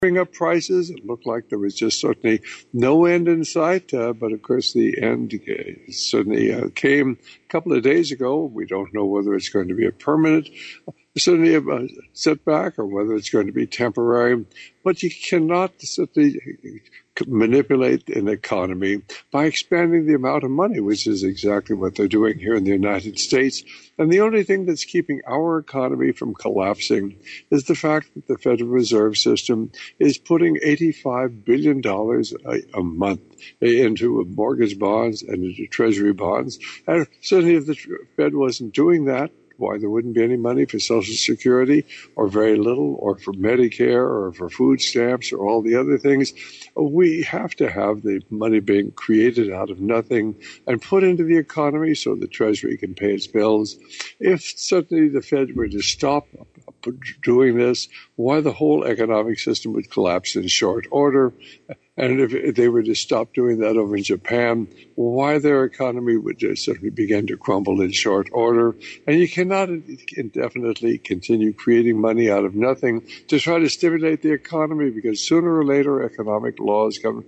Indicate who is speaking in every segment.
Speaker 1: bring up prices. It looked like there was just certainly no end in sight, but of course the end certainly came a couple of days ago. We don't know whether it's going to be a permanent certainly a setback or whether it's going to be temporary, but you cannot simply manipulate an economy by expanding the amount of money, which is exactly what they're doing here in the United States. And the only thing that's keeping our economy from collapsing is the fact that the Federal Reserve System is putting $85 billion a month into mortgage bonds and into treasury bonds. And certainly if the Fed wasn't doing that, why there wouldn't be any money for Social Security or very little, or for Medicare or for food stamps or all the other things. We have to have the money being created out of nothing and put into the economy so the Treasury can pay its bills. If suddenly the Fed were to stop doing this, why the whole economic system would collapse in short order. And if they were to stop doing that over in Japan, why their economy would just certainly begin to crumble in short order. And you cannot indefinitely continue creating money out of nothing to try to stimulate the economy, because sooner or later economic laws come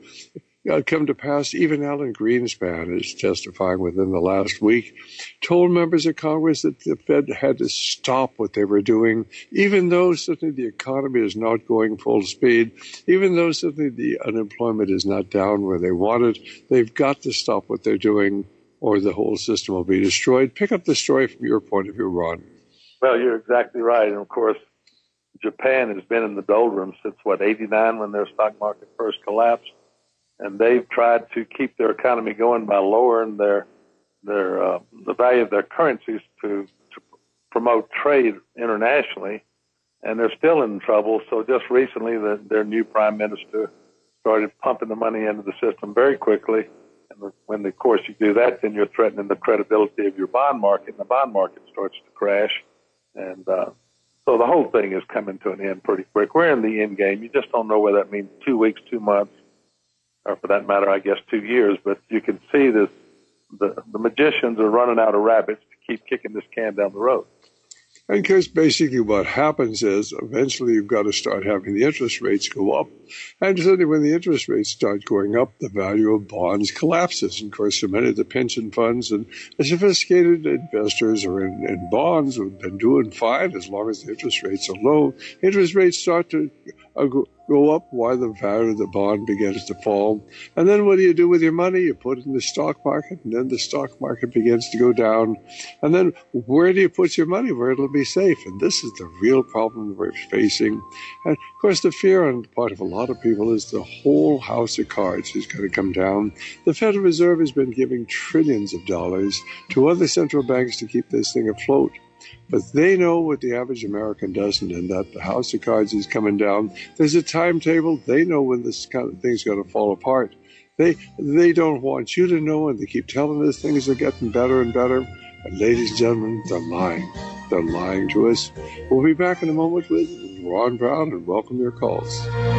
Speaker 1: to pass. Even Alan Greenspan is testifying within the last week, told members of Congress that the Fed had to stop what they were doing, even though certainly the economy is not going full speed, even though certainly the unemployment is not down where they want it. They've got to stop what they're doing or the whole system will be destroyed. Pick up the story from your point of view, Ron.
Speaker 2: Well, you're exactly right. And of course, Japan has been in the doldrums since, 89 when their stock market first collapsed. And they've tried to keep their economy going by lowering the value of their currencies to promote trade internationally, and they're still in trouble. So just recently, their new prime minister started pumping the money into the system very quickly. And when, of course, you do that, then you're threatening the credibility of your bond market, and the bond market starts to crash. And so the whole thing is coming to an end pretty quick. We're in the end game. You just don't know whether that means 2 weeks, 2 months, or for that matter, I guess 2 years. But you can see this, the magicians are running out of rabbits to keep kicking this can down the road.
Speaker 1: And because basically what happens is eventually you've got to start having the interest rates go up. And certainly when the interest rates start going up, the value of bonds collapses. And of course, so many of the pension funds and the sophisticated investors are in bonds have been doing fine as long as the interest rates are low. Interest rates start to go up while the value of the bond begins to fall. And then what do you do with your money? You put it in the stock market, and then the stock market begins to go down. And then where do you put your money where it'll be safe? And this is the real problem we're facing. And of course, the fear on the part of a lot of people is the whole house of cards is going to come down. The Federal Reserve has been giving trillions of dollars to other central banks to keep this thing afloat. But they know what the average American doesn't, and that the house of cards is coming down. There's a timetable. They know when this kind of thing's going to fall apart. They don't want you to know, and they keep telling us things are getting better and better. And ladies and gentlemen, they're lying. They're lying to us. We'll be back in a moment with Ron Brown, and welcome your calls.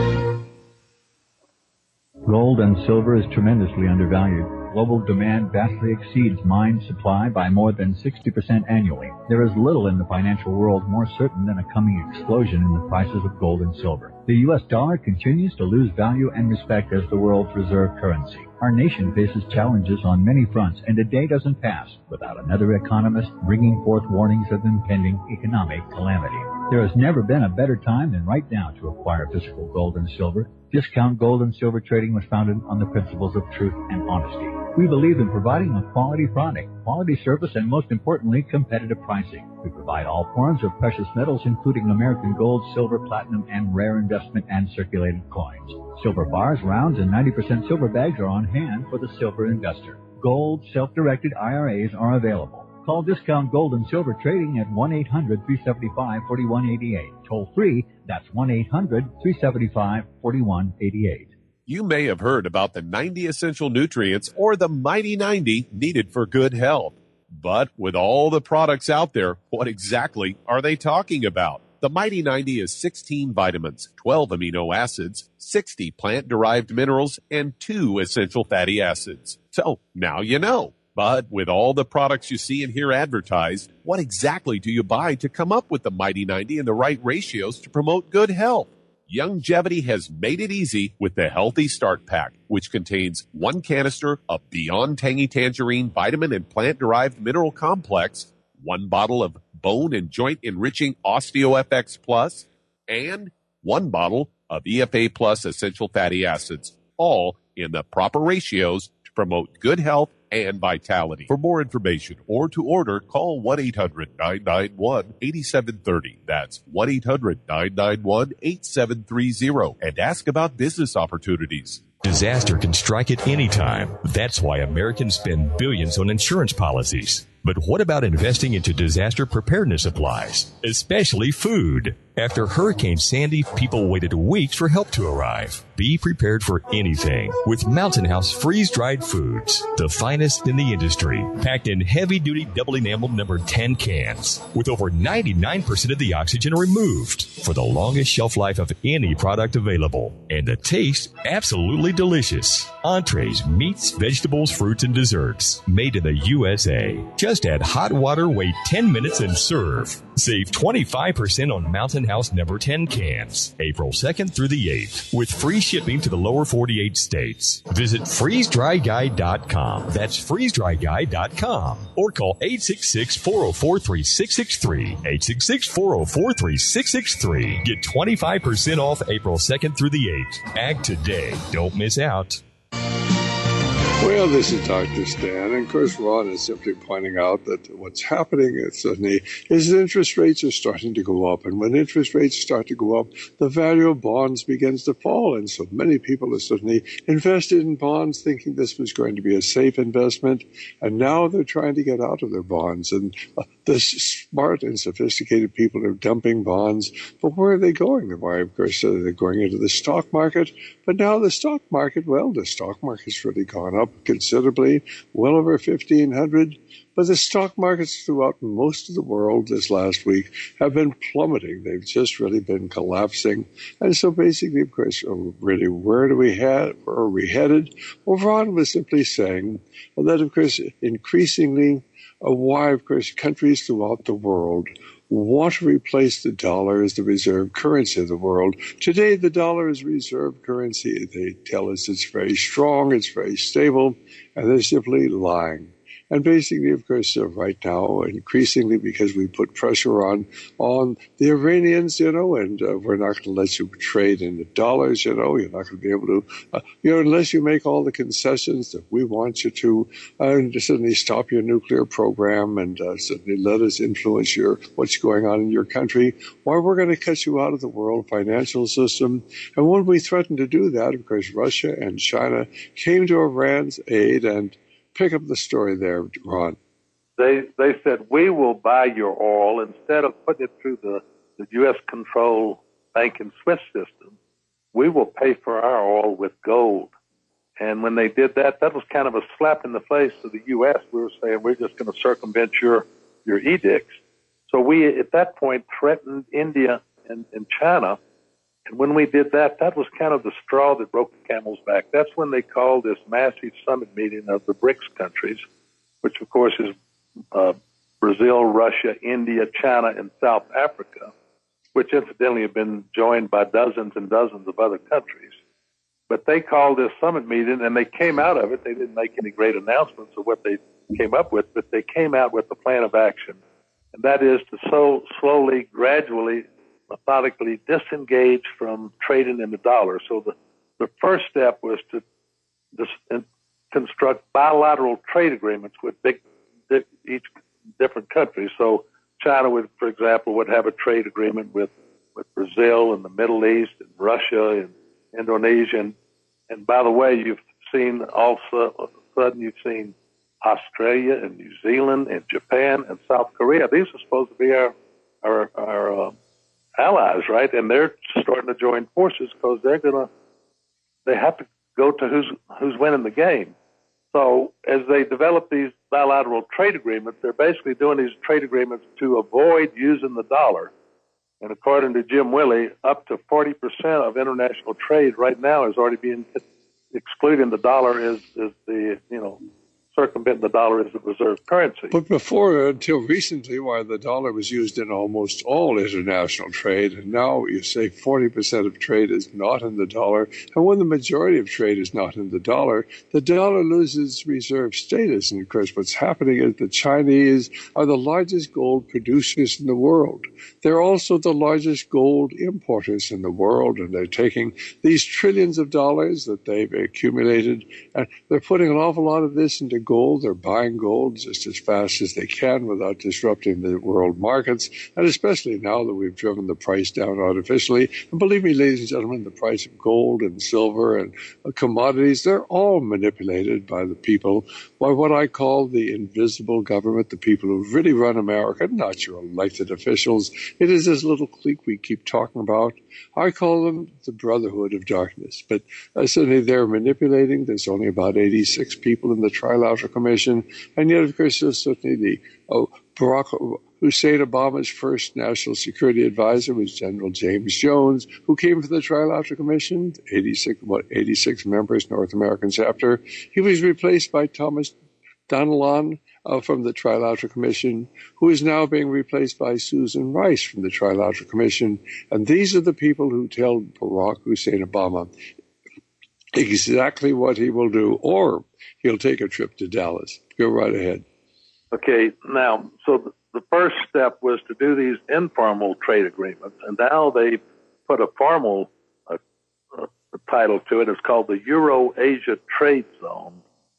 Speaker 3: Gold and silver is tremendously undervalued. Global demand vastly exceeds mine supply by more than 60% annually. There is little in the financial world more certain than a coming explosion in the prices of gold and silver. The U.S. dollar continues to lose value and respect as the world's reserve currency. Our nation faces challenges on many fronts, and a day doesn't pass without another economist bringing forth warnings of impending economic calamity. There has never been a better time than right now to acquire physical gold and silver. Discount Gold and Silver Trading was founded on the principles of truth and honesty. We believe in providing a quality product, quality service, and most importantly, competitive pricing. We provide all forms of precious metals, including American gold, silver, platinum, and rare investment and circulated coins. Silver bars, rounds, and 90% silver bags are on hand for the silver investor. Gold self-directed IRAs are available. Call Discount Gold and Silver Trading at 1-800-375-4188. Toll free, that's 1-800-375-4188.
Speaker 4: You may have heard about the 90 essential nutrients or the Mighty 90 needed for good health. But with all the products out there, what exactly are they talking about? The Mighty 90 is 16 vitamins, 12 amino acids, 60 plant-derived minerals, and 2 essential fatty acids. So now you know. But with all the products you see and hear advertised, what exactly do you buy to come up with the Mighty 90 and the right ratios to promote good health? Youngevity has made it easy with the Healthy Start Pack, which contains 1 canister of Beyond Tangy Tangerine vitamin and plant-derived mineral complex, 1 bottle of bone and joint enriching OsteoFX Plus, and 1 bottle of EFA Plus essential fatty acids, all in the proper ratios to promote good health and vitality. For more information or to order, call 1-800-991-8730. That's 1-800-991-8730 and ask about business opportunities.
Speaker 5: Disaster can strike at any time. That's why Americans spend billions on insurance policies. But what about investing into disaster preparedness supplies, especially food? After Hurricane Sandy, people waited weeks for help to arrive. Be prepared for anything with Mountain House freeze-dried foods, the finest in the industry, packed in heavy-duty double enameled number 10 cans, with over 99% of the oxygen removed for the longest shelf life of any product available. And the taste, absolutely delicious. Entrees, meats, vegetables, fruits, and desserts, made in the USA. Just add hot water, wait 10 minutes, and serve. Save 25% on Mountain House number 10 cans, April 2nd through the 8th, with free shipping to the lower 48 states. Visit freezedryguy.com. That's freezedryguy.com. Or call 866-404-3663. 866-404-3663. Get 25% off April 2nd through the 8th. Act today. Don't miss out.
Speaker 1: Well, this is Dr. Stan, and of course Ron is simply pointing out that what's happening suddenly is that interest rates are starting to go up, and when interest rates start to go up, the value of bonds begins to fall, and so many people are suddenly invested in bonds thinking this was going to be a safe investment, and now they're trying to get out of their bonds, and the smart and sophisticated people are dumping bonds, but where are they going? Why, of course, they're going into the stock market, but now the stock market's really gone up considerably, well over 1,500. But the stock markets throughout most of the world this last week have been plummeting. They've just really been collapsing. And so basically, of course, really, where are we headed? Well, Ron was simply saying that, of course, increasingly, why, of course, countries throughout the world want to replace the dollar as the reserve currency of the world. Today, the dollar is reserve currency. They tell us it's very strong, it's very stable, and they're simply lying. And basically, of course, right now, increasingly, because we put pressure on the Iranians, and we're not going to let you trade in the dollars, you're not going to be able to, unless you make all the concessions that we want you to, and suddenly stop your nuclear program and suddenly let us influence what's going on in your country, or we're going to cut you out of the world financial system. And when we threatened to do that, of course, Russia and China came to Iran's aid, and pick up the story there, Ron.
Speaker 2: They said, we will buy your oil instead of putting it through the U.S.-controlled bank and SWIFT system. We will pay for our oil with gold. And when they did that, that was kind of a slap in the face to the U.S. We were saying, we're just going to circumvent your edicts. So we, at that point, threatened India and China. And when we did that, that was kind of the straw that broke the camel's back. That's when they called this massive summit meeting of the BRICS countries, which, of course, is Brazil, Russia, India, China, and South Africa, which incidentally have been joined by dozens and dozens of other countries. But they called this summit meeting, and they came out of it. They didn't make any great announcements of what they came up with, but they came out with a plan of action. And that is to slowly, gradually, methodically disengage from trading in the dollar. So the first step was to construct bilateral trade agreements with each different country. So China would, for example, would have a trade agreement with Brazil and the Middle East and Russia and Indonesia. And by the way, you've seen also, all of a sudden you've seen Australia and New Zealand and Japan and South Korea. These are supposed to be our allies, right? And they're starting to join forces because they have to go to who's winning the game. So as they develop these bilateral trade agreements, they're basically doing these trade agreements to avoid using the dollar. And according to Jim Willey, up to 40% of international trade right now is already being excluding the dollar as the circumventing the dollar as the reserve currency.
Speaker 1: But before, until recently, while the dollar was used in almost all international trade, and now you say 40% of trade is not in the dollar, and when the majority of trade is not in the dollar loses reserve status. And of course, what's happening is the Chinese are the largest gold producers in the world. They're also the largest gold importers in the world, and they're taking these trillions of dollars that they've accumulated, and they're putting an awful lot of this into gold. They're buying gold just as fast as they can without disrupting the world markets, and especially now that we've driven the price down artificially. And believe me, ladies and gentlemen, the price of gold and silver and commodities, they're all manipulated by the people, by what I call the invisible government, the people who really run America, not your elected officials. It is this little clique we keep talking about. I call them the Brotherhood of Darkness. But certainly they're manipulating. There's only about 86 people in the Trilateral Commission. And yet, of course, there's certainly the Barack Hussein Obama's first national security advisor was General James Jones, who came from the Trilateral Commission, 86 members, North American chapter. He was replaced by Thomas Donilon from the Trilateral Commission, who is now being replaced by Susan Rice from the Trilateral Commission. And these are the people who tell Barack Hussein Obama exactly what he will do, or he'll take a trip to Dallas. Go right ahead.
Speaker 2: Okay, now, so the first step was to do these informal trade agreements, and now they put a formal title to it. It's called the Euro-Asia Trade Zone.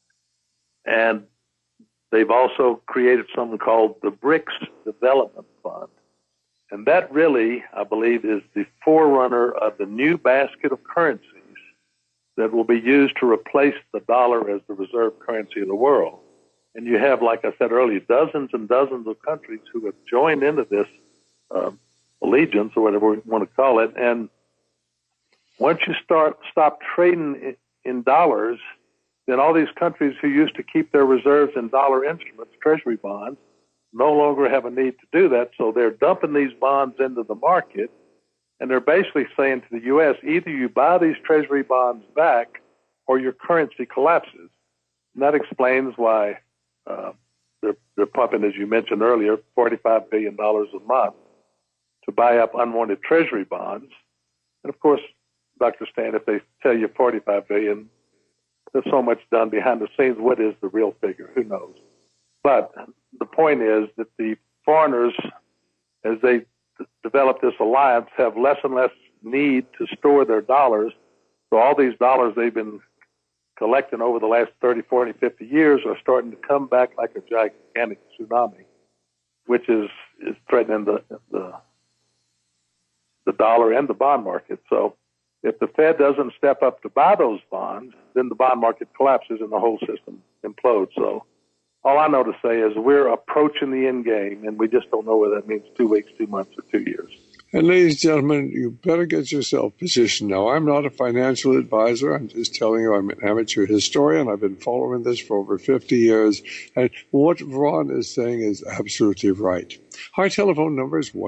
Speaker 2: And they've also created something called the BRICS Development Fund. And that really, I believe, is the forerunner of the new basket of currencies that will be used to replace the dollar as the reserve currency of the world. And you have, like I said earlier, dozens and dozens of countries who have joined into this allegiance, or whatever we want to call it. And once you stop trading in dollars, then all these countries who used to keep their reserves in dollar instruments, treasury bonds, no longer have a need to do that. So they're dumping these bonds into the market, and they're basically saying to the U.S., either you buy these treasury bonds back or your currency collapses. And that explains why they're pumping, as you mentioned earlier, $45 billion a month to buy up unwanted treasury bonds. And of course, Dr. Stan, if they tell you $45 billion, there's so much done behind the scenes. What is the real figure? Who knows? But the point is that the foreigners, as they develop this alliance, have less and less need to store their dollars. So all these dollars they've been collecting over the last 30, 40, 50 years are starting to come back like a gigantic tsunami, which is threatening the dollar and the bond market. So if the Fed doesn't step up to buy those bonds, then the bond market collapses and the whole system implodes. So all I know to say is we're approaching the end game, and we just don't know whether that means 2 weeks, 2 months, or 2 years.
Speaker 1: And ladies and gentlemen, you better get yourself positioned now. I'm not a financial advisor. I'm just telling you I'm an amateur historian. I've been following this for over 50 years. And what Ron is saying is absolutely right. Our telephone number is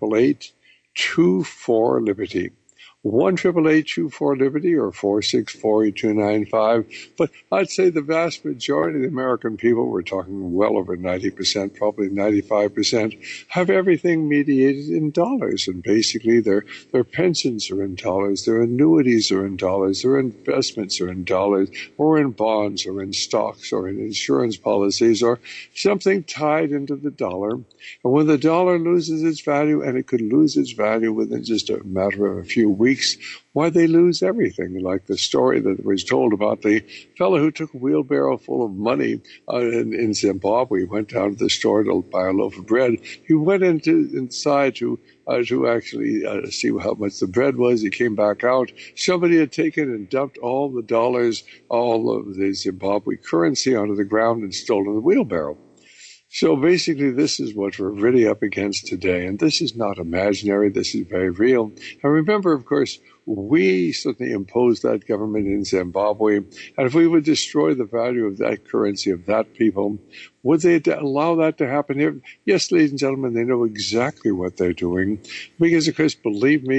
Speaker 1: 1-888-24-LIBERTY. 1-888-24-LIBERTY or 464-8295. But I'd say the vast majority of the American people, we're talking well over 90%, probably 95%, have everything mediated in dollars. And basically their pensions are in dollars, their annuities are in dollars, their investments are in dollars, or in bonds, or in stocks, or in insurance policies, or something tied into the dollar. And when the dollar loses its value, and it could lose its value within just a matter of a few weeks, why they lose everything, like the story that was told about the fellow who took a wheelbarrow full of money in Zimbabwe. He went down to the store to buy a loaf of bread. He went inside to actually see how much the bread was. He came back out. Somebody had taken and dumped all the dollars, all of the Zimbabwe currency onto the ground and stolen the wheelbarrow. So basically, this is what we're really up against today. And this is not imaginary. This is very real. And remember, of course, we certainly imposed that government in Zimbabwe. And if we would destroy the value of that currency, of that people, would they allow that to happen here? Yes, ladies and gentlemen, they know exactly what they're doing. Because, of course, believe me,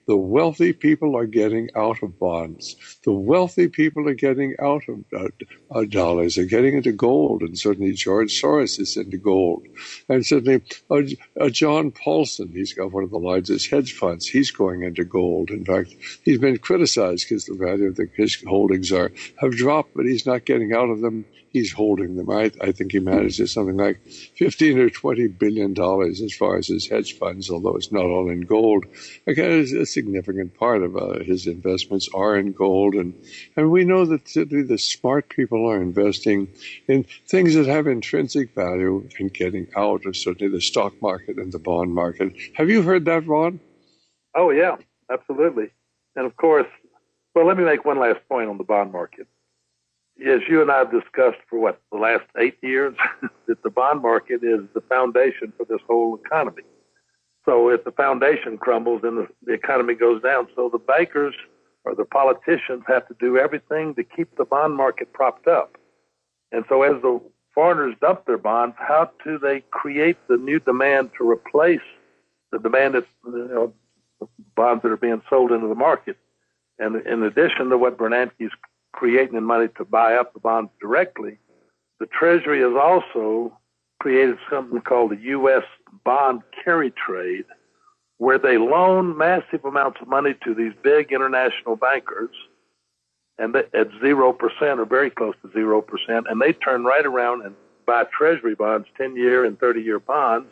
Speaker 1: The wealthy people are getting out of bonds. The wealthy people are getting out of dollars. They're getting into gold, and certainly George Soros is into gold. And certainly John Paulson, he's got one of the largest hedge funds. He's going into gold. In fact, he's been criticized because the value of his holdings have dropped, but he's not getting out of them. He's holding them. I think he manages something like $15 or $20 billion as far as his hedge funds, although it's not all in gold. Again, a significant part of his investments are in gold. And we know that the smart people are investing in things that have intrinsic value and getting out of certainly the stock market and the bond market. Have you heard that, Ron?
Speaker 2: Oh, yeah, absolutely. And of course, well, let me make one last point on the bond market. As you and I have discussed for the last 8 years, that the bond market is the foundation for this whole economy. So if the foundation crumbles, then the economy goes down. So the bankers or the politicians have to do everything to keep the bond market propped up. And so as the foreigners dump their bonds, how do they create the new demand to replace the demand that, bonds that are being sold into the market? And in addition to what Bernanke's creating in money to buy up the bonds directly, the Treasury has also created something called the U.S. bond carry trade, where they loan massive amounts of money to these big international bankers, and at 0% or very close to 0%, and they turn right around and buy Treasury bonds, 10-year and 30-year bonds,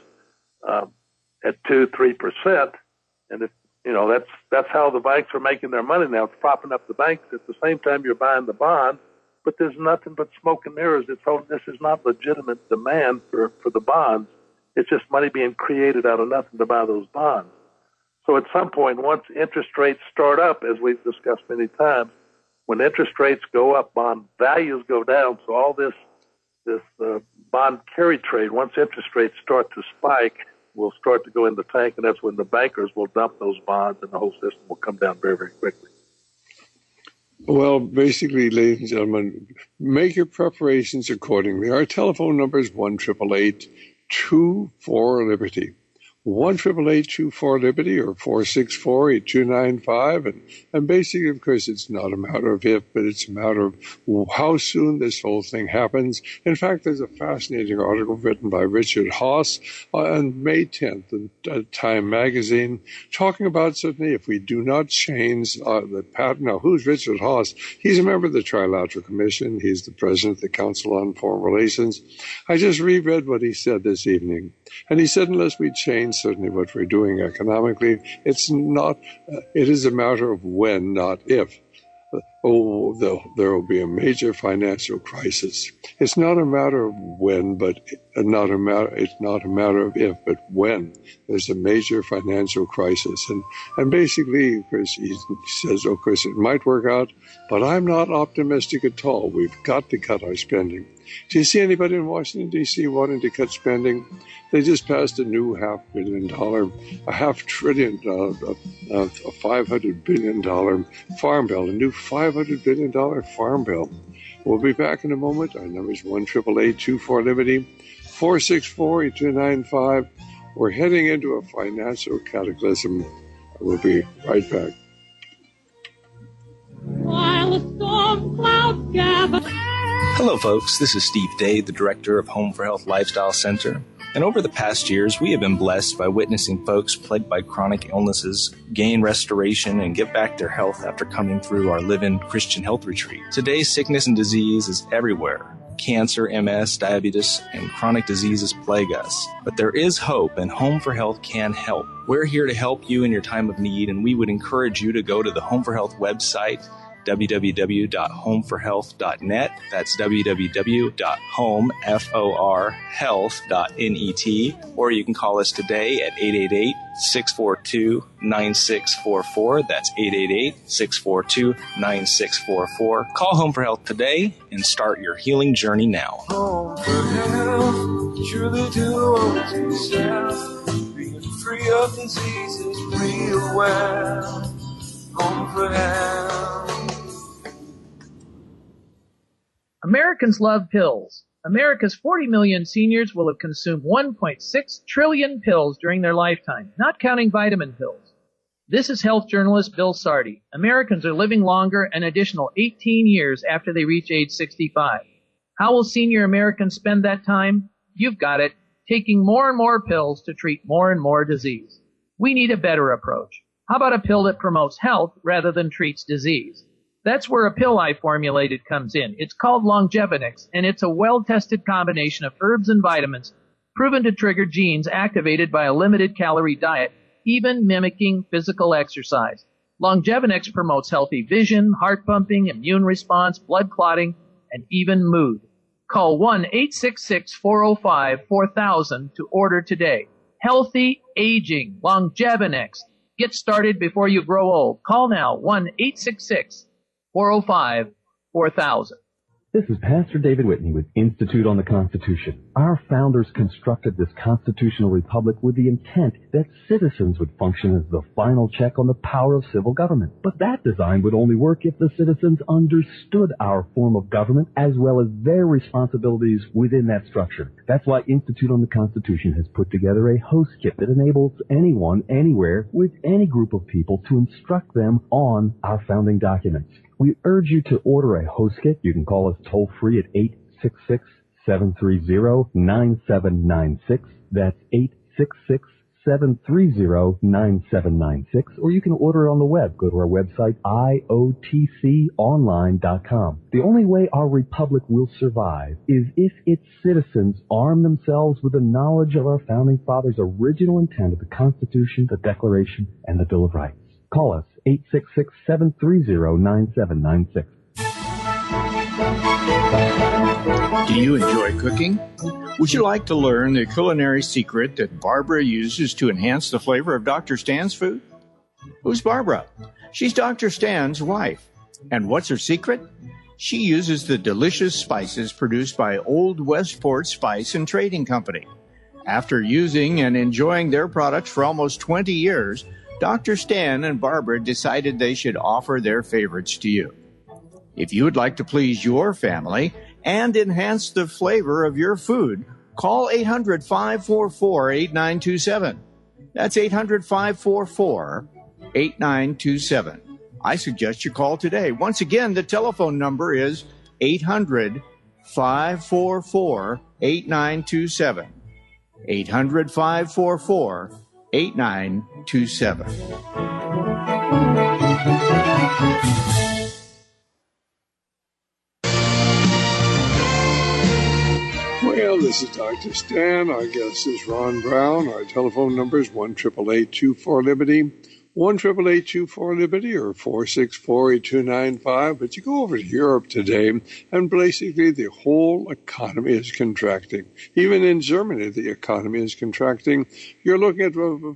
Speaker 2: at 2-3%, and that's how the banks are making their money now. It's propping up the banks. At the same time, you're buying the bonds, but there's nothing but smoke and mirrors. This is not legitimate demand for the bonds. It's just money being created out of nothing to buy those bonds. So at some point, once interest rates start up, as we've discussed many times, when interest rates go up, bond values go down. So all this bond carry trade, once interest rates start to spike, will start to go in the tank, and that's when the bankers will dump those bonds, and the whole system will come down very, very quickly.
Speaker 1: Well, basically, ladies and gentlemen, make your preparations accordingly. Our telephone number is 1-888-24-LIBERTY. 1-888-24-LIBERTY or 464-8295. And basically, of course, it's not a matter of if, but it's a matter of how soon this whole thing happens. In fact, there's a fascinating article written by Richard Haass on May 10th in Time magazine, talking about certainly if we do not change the pattern. Now, who's Richard Haass? He's a member of the Trilateral Commission. He's the president of the Council on Foreign Relations. I just reread what he said this evening. And he said, unless we change certainly what we're doing economically, it is a matter of when, not if. There will be a major financial crisis. It's not a matter of when, it's not a matter of if, but when. There's a major financial crisis. And basically, of course, he says, of course, it might work out, but I'm not optimistic at all. We've got to cut our spending. Do you see anybody in Washington, D.C. wanting to cut spending? They just passed a new $500 billion, a $500 billion farm bill, a new $500 billion farm bill. We'll be back in a moment. Our number is 1-888-24-LIBERTY, 464-8295. We're heading into a financial cataclysm. We'll be right back.
Speaker 6: While the storm clouds gather.
Speaker 7: Hello, folks. This is Steve Day, the director of Home for Health Lifestyle Center. And over the past years, we have been blessed by witnessing folks plagued by chronic illnesses gain restoration and get back their health after coming through our Live-In Christian Health Retreat. Today, sickness and disease is everywhere. Cancer, MS, diabetes, and chronic diseases plague us. But there is hope, and Home for Health can help. We're here to help you in your time of need, and we would encourage you to go to the Home for Health website, www.homeforhealth.net. That's www.homeforhealth.net. Or you can call us today at 888-642-9644. That's 888-642-9644. Call Home for Health today and start your healing journey now.
Speaker 8: Home for Health, truly do unto yourself. Being free of diseases, real well. Home for Health.
Speaker 9: Americans love pills. America's 40 million seniors will have consumed 1.6 trillion pills during their lifetime, not counting vitamin pills. This is health journalist Bill Sardi. Americans are living longer an additional 18 years after they reach age 65. How will senior Americans spend that time? You've got it. Taking more and more pills to treat more and more disease. We need a better approach. How about a pill that promotes health rather than treats disease? That's where a pill I formulated comes in. It's called Longevinix, and it's a well-tested combination of herbs and vitamins proven to trigger genes activated by a limited calorie diet, even mimicking physical exercise. Longevinix promotes healthy vision, heart pumping, immune response, blood clotting, and even mood. Call 1-866-405-4000 to order today. Healthy aging, Longevinix. Get started before you grow old. Call now, 1-866-405-4000.
Speaker 10: This is Pastor David Whitney with Institute on the Constitution. Our founders constructed this constitutional republic with the intent that citizens would function as the final check on the power of civil government. But that design would only work if the citizens understood our form of government as well as their responsibilities within that structure. That's why Institute on the Constitution has put together a host kit that enables anyone, anywhere, with any group of people to instruct them on our founding documents. We urge you to order a host kit. You can call us toll-free at 866-730-9796. That's 866-730-9796. Or you can order it on the web. Go to our website, iotconline.com. The only way our republic will survive is if its citizens arm themselves with the knowledge of our founding fathers' original intent of the Constitution, the Declaration, and the Bill of Rights. Call us, 866-730-9796.
Speaker 11: Do you enjoy cooking? Would you like to learn the culinary secret that Barbara uses to enhance the flavor of Dr. Stan's food? Who's Barbara? She's Dr. Stan's wife. And what's her secret? She uses the delicious spices produced by Old Westport Spice and Trading Company. After using and enjoying their products for almost 20 years, Dr. Stan and Barbara decided they should offer their favorites to you. If you would like to please your family and enhance the flavor of your food, call 800-544-8927. That's 800-544-8927. I suggest you call today. Once again, the telephone number is 800-544-8927. 800-544-8927.
Speaker 1: Well, this is Dr. Stan. Our guest is Ron Brown. Our telephone number is 1-888-24-LIBERTY, 1-888-24-LIBERTY, or 464-8295. But you go over to Europe today, and basically the whole economy is contracting. Even in Germany, the economy is contracting. You're looking at about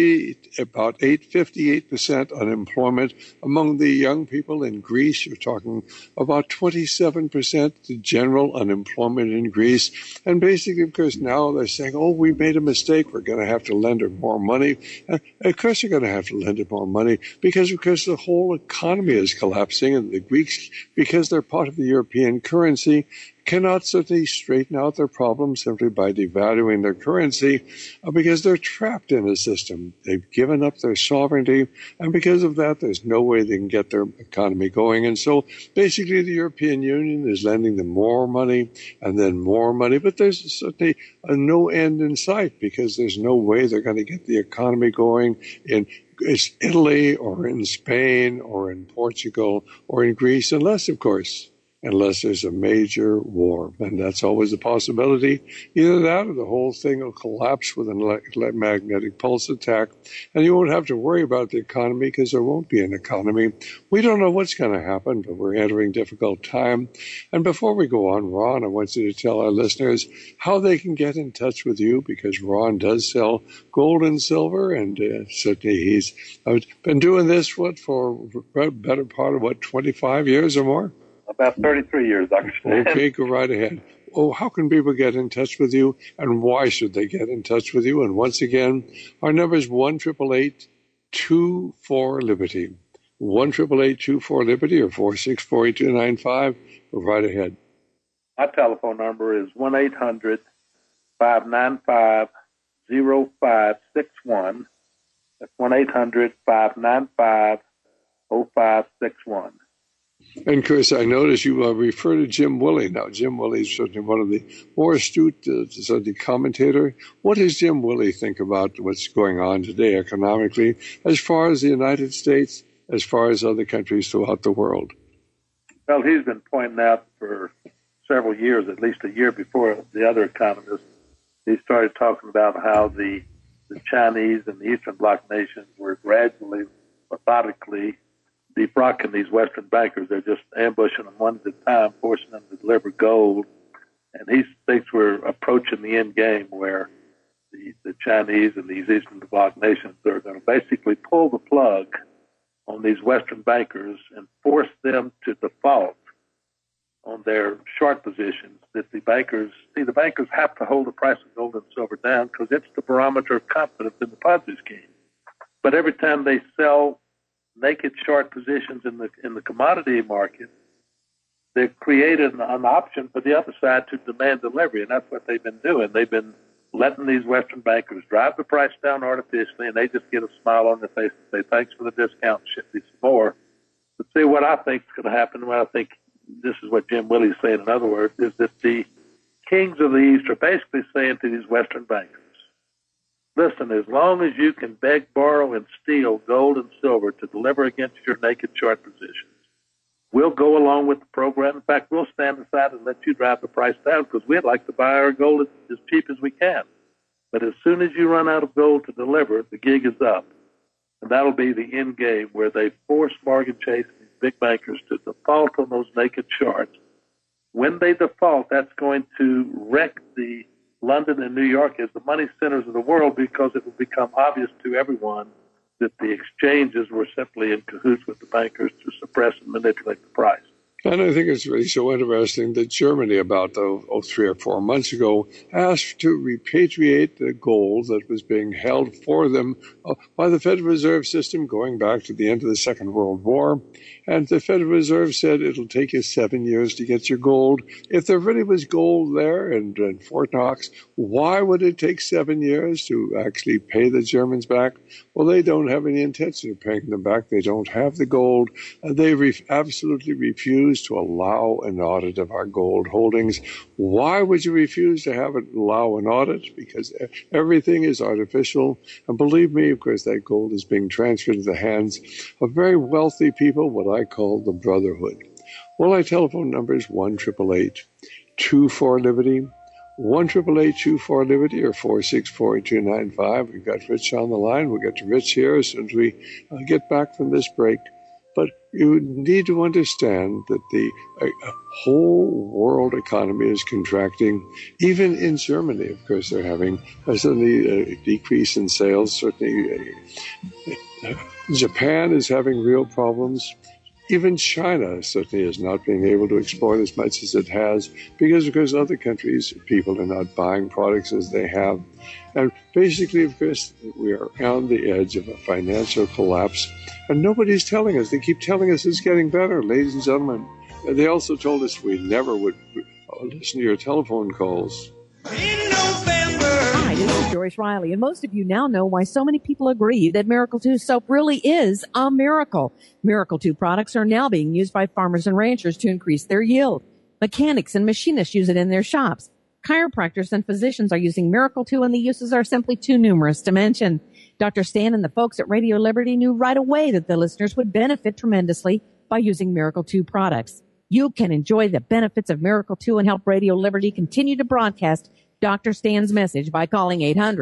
Speaker 1: 58% unemployment among the young people in Greece. You're talking about 27% general unemployment in Greece. And basically, of course, now they're saying, oh, we made a mistake. We're going to have to lend them more money. And of course, you're going to have to lend them more money because the whole economy is collapsing. And the Greeks, because they're part of the European currency, cannot certainly straighten out their problems simply by devaluing their currency because they're trapped in a system. They've given up their sovereignty, and because of that, there's no way they can get their economy going. And so basically the European Union is lending them more money and then more money, but there's certainly no end in sight because there's no way they're going to get the economy going in Italy or in Spain or in Portugal or in Greece unless there's a major war. And that's always a possibility. Either that or the whole thing will collapse with an electromagnetic pulse attack. And you won't have to worry about the economy because there won't be an economy. We don't know what's going to happen, but we're entering difficult time. And before we go on, Ron, I want you to tell our listeners how they can get in touch with you because Ron does sell gold and silver. And certainly he's been doing this, for a better part of, 25 years or more?
Speaker 2: About 33 years, Dr. Stan.
Speaker 1: Okay, go right ahead. Oh, how can people get in touch with you, and why should they get in touch with you? And once again, our number is 1-888-24-LIBERTY, 1-888-24-LIBERTY, or 464-8295. Go right ahead.
Speaker 2: My telephone number is 1-800-595-0561. That's 1-800-595-0561.
Speaker 1: And Chris, I noticed you refer to Jim Willie. Now, Jim Willie is certainly one of the more astute commentator. What does Jim Willie think about what's going on today economically, as far as the United States, as far as other countries throughout the world?
Speaker 2: Well, he's been pointing out for several years, at least a year before the other economists, he started talking about how the Chinese and the Eastern Bloc nations were gradually, methodically defrocking these Western bankers. They're just ambushing them one at a time, forcing them to deliver gold. And he thinks we're approaching the end game where the Chinese and these Eastern Bloc nations are going to basically pull the plug on these Western bankers and force them to default on their short positions. That the bankers have to hold the price of gold and silver down because it's the barometer of confidence in the Ponzi scheme. But every time they sell naked short positions in the commodity market, they've created an option for the other side to demand delivery, and that's what they've been doing. They've been letting these Western bankers drive the price down artificially, and they just get a smile on their face and say, thanks for the discount, ship me some more. But see, what I think is going to happen, what I think this is what Jim Willie's saying, in other words, is that the kings of the East are basically saying to these Western bankers, listen, as long as you can beg, borrow, and steal gold and silver to deliver against your naked short positions, we'll go along with the program. In fact, we'll stand aside and let you drive the price down because we'd like to buy our gold as cheap as we can. But as soon as you run out of gold to deliver, the gig is up. And that'll be the end game where they force bargain chase these big bankers to default on those naked shorts. When they default, that's going to wreck the London and New York as the money centers of the world because it will become obvious to everyone that the exchanges were simply in cahoots with the bankers to suppress and manipulate the price.
Speaker 1: And I think it's really so interesting that Germany, about 3 or 4 months ago, asked to repatriate the gold that was being held for them by the Federal Reserve System going back to the end of the Second World War. And the Federal Reserve said it'll take you 7 years to get your gold. If there really was gold there in Fort Knox, why would it take 7 years to actually pay the Germans back? Well, they don't have any intention of paying them back. They don't have the gold. They absolutely refuse to allow an audit of our gold holdings. Why would you refuse to allow an audit? Because everything is artificial. And believe me, of course, that gold is being transferred into the hands of very wealthy people, what I call the Brotherhood. Well, our telephone number is 1-888-24-LIBERTY, 1-888-24-LIBERTY, or 464-8295. We've got Rich on the line. We'll get to Rich here as soon as we get back from this break. But you need to understand that the whole world economy is contracting. Even in Germany, of course, they're having suddenly a decrease in sales. Certainly, Japan is having real problems. Even China certainly is not being able to export as much as it has because other countries, people are not buying products as they have. And basically, of course, we are on the edge of a financial collapse. And nobody's telling us. They keep telling us it's getting better, ladies and gentlemen. And they also told us we never would listen to your telephone calls.
Speaker 12: Hi, this is Joyce Riley, and most of you now know why so many people agree that Miracle 2 soap really is a miracle. Miracle 2 products are now being used by farmers and ranchers to increase their yield. Mechanics and machinists use it in their shops. Chiropractors and physicians are using Miracle 2, and the uses are simply too numerous to mention. Dr. Stan and the folks at Radio Liberty knew right away that the listeners would benefit tremendously by using Miracle 2 products. You can enjoy the benefits of Miracle 2 and help Radio Liberty continue to broadcast Dr. Stan's message by calling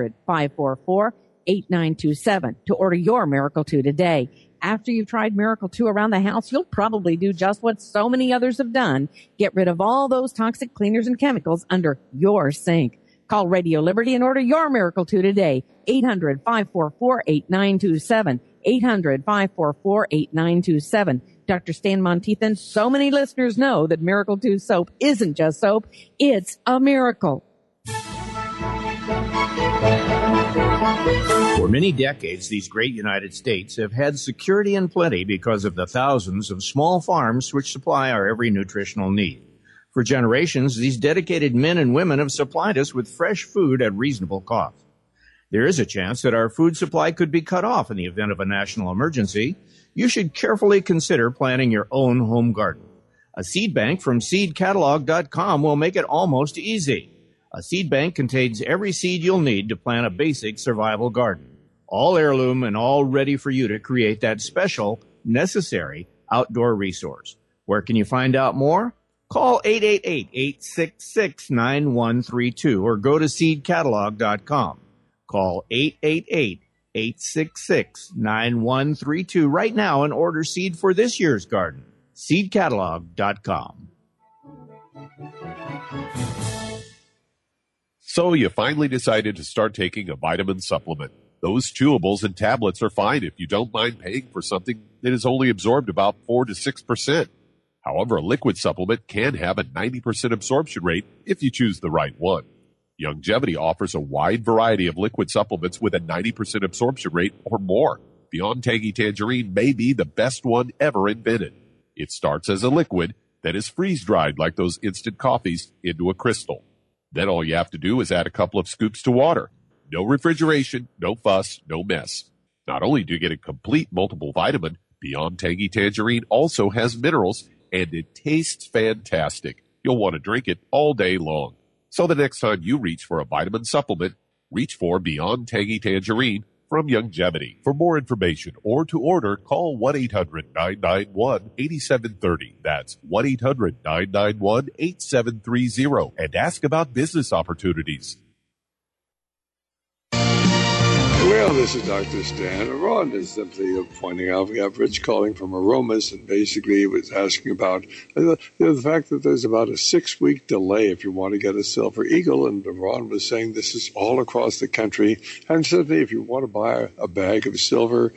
Speaker 12: 800-544-8927 to order your Miracle 2 today. After you've tried Miracle 2 around the house, you'll probably do just what so many others have done. Get rid of all those toxic cleaners and chemicals under your sink. Call Radio Liberty and order your Miracle 2 today. 800-544-8927. 800-544-8927. Dr. Stan Monteith, so many listeners know that Miracle 2 soap isn't just soap, it's a miracle.
Speaker 11: For many decades, these great United States have had security and plenty because of the thousands of small farms which supply our every nutritional need. For generations, these dedicated men and women have supplied us with fresh food at reasonable cost. There is a chance that our food supply could be cut off in the event of a national emergency. You should carefully consider planting your own home garden. A seed bank from seedcatalog.com will make it almost easy. A seed bank contains every seed you'll need to plant a basic survival garden. All heirloom and all ready for you to create that special, necessary outdoor resource. Where can you find out more? Call 888-866-9132 or go to seedcatalog.com. Call 888-866-9132 right now and order seed for this year's garden. seedcatalog.com.
Speaker 4: So you finally decided to start taking a vitamin supplement. Those chewables and tablets are fine if you don't mind paying for something that is only absorbed about 4 to 6%. However, a liquid supplement can have a 90% absorption rate if you choose the right one. Youngevity offers a wide variety of liquid supplements with a 90% absorption rate or more. Beyond Tangy Tangerine may be the best one ever invented. It starts as a liquid that is freeze-dried like those instant coffees into a crystal. Then all you have to do is add a couple of scoops to water. No refrigeration, no fuss, no mess. Not only do you get a complete multiple vitamin, Beyond Tangy Tangerine also has minerals, and it tastes fantastic. You'll want to drink it all day long. So the next time you reach for a vitamin supplement, reach for Beyond Tangy Tangerine from Youngevity. For more information or to order, call 1-800-991-8730. That's 1-800-991-8730 and ask about business opportunities.
Speaker 1: Well, this is Dr. Stan. Ron is simply pointing out we have Rich calling from Aromas, and basically he was asking about the fact that there's about a 6-week delay if you want to get a Silver Eagle, and Ron was saying this is all across the country. And certainly if you want to buy a bag of silver,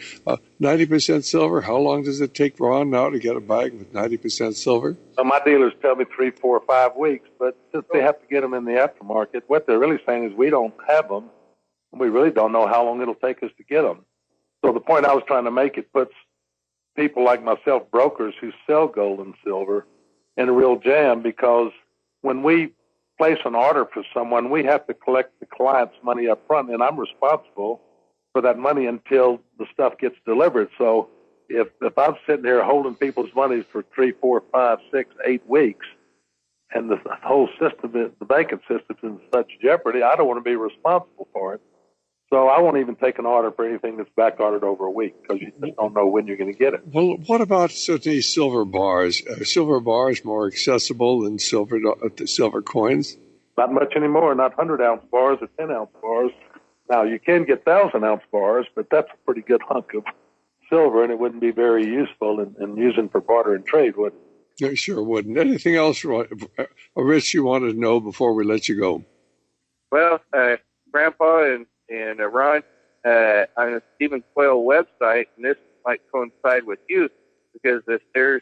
Speaker 1: 90% silver, how long does it take, Ron, now to get a bag with 90% silver?
Speaker 2: So my dealers tell me 3, 4, 5 weeks, but since they have to get them in the aftermarket, what they're really saying is we don't have them. We really don't know how long it'll take us to get them. So the point I was trying to make, it puts people like myself, brokers who sell gold and silver, in a real jam, because when we place an order for someone, we have to collect the client's money up front, and I'm responsible for that money until the stuff gets delivered. So if I'm sitting here holding people's money for 3, 4, 5, 6, 8 weeks, and the whole system, the banking system, is in such jeopardy, I don't want to be responsible for it. So I won't even take an order for anything that's back ordered over a week, because you just don't know when you're going to get it.
Speaker 1: Well, what about certainly silver bars? Are silver bars more accessible than silver coins?
Speaker 2: Not much anymore, not 100-ounce bars or 10-ounce bars. Now, you can get 1,000-ounce bars, but that's a pretty good hunk of silver, and it wouldn't be very useful in using for barter and trade, would it?
Speaker 1: No, sure wouldn't. Anything else, Rich, you wanted to know before we let you go?
Speaker 13: Well, Grandpa and Ron, on the Stephen Quayle website, and this might coincide with you, because if there's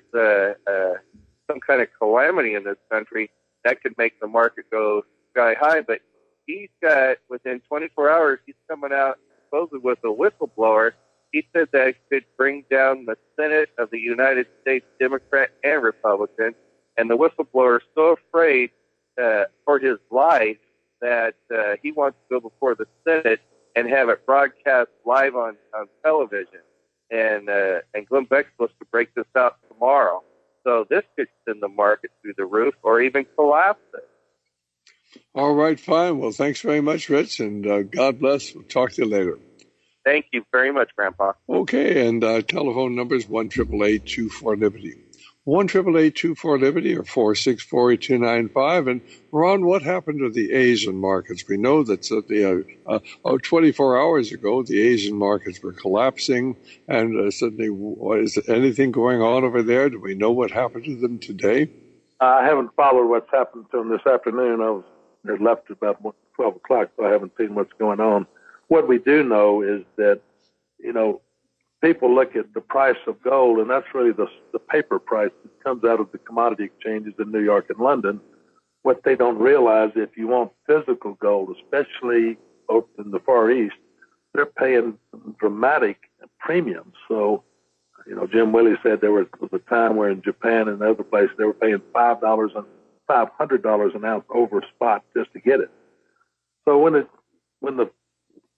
Speaker 13: some kind of calamity in this country, that could make the market go sky high. But he's got, within 24 hours, he's coming out supposedly with a whistleblower. He said that it could bring down the Senate of the United States, Democrat and Republican, and the whistleblower is so afraid for his life that he wants to go before the Senate and have it broadcast live on television. And Glenn Beck's supposed to break this out tomorrow. So this could send the market through the roof or even collapse it.
Speaker 1: All right, fine. Well, thanks very much, Rich, and God bless. We'll talk to you later.
Speaker 13: Thank you very much, Grandpa.
Speaker 1: Okay, and telephone number is 1-888-24-LIBERTY. 1-888-24-LIBERTY or 464-8295. And Ron, what happened to the Asian markets? We know that 24 hours ago, the Asian markets were collapsing, and suddenly, is anything going on over there? Do we know what happened to them today?
Speaker 2: I haven't followed what's happened to them this afternoon. I left at about 12 o'clock, so I haven't seen what's going on. What we do know is that, people look at the price of gold, and that's really the paper price that comes out of the commodity exchanges in New York and London. What they don't realize, if you want physical gold, especially over in the Far East, they're paying dramatic premiums. So, Jim Willie said there was a time where in Japan and other places they were paying $500 an ounce over spot just to get it. So when the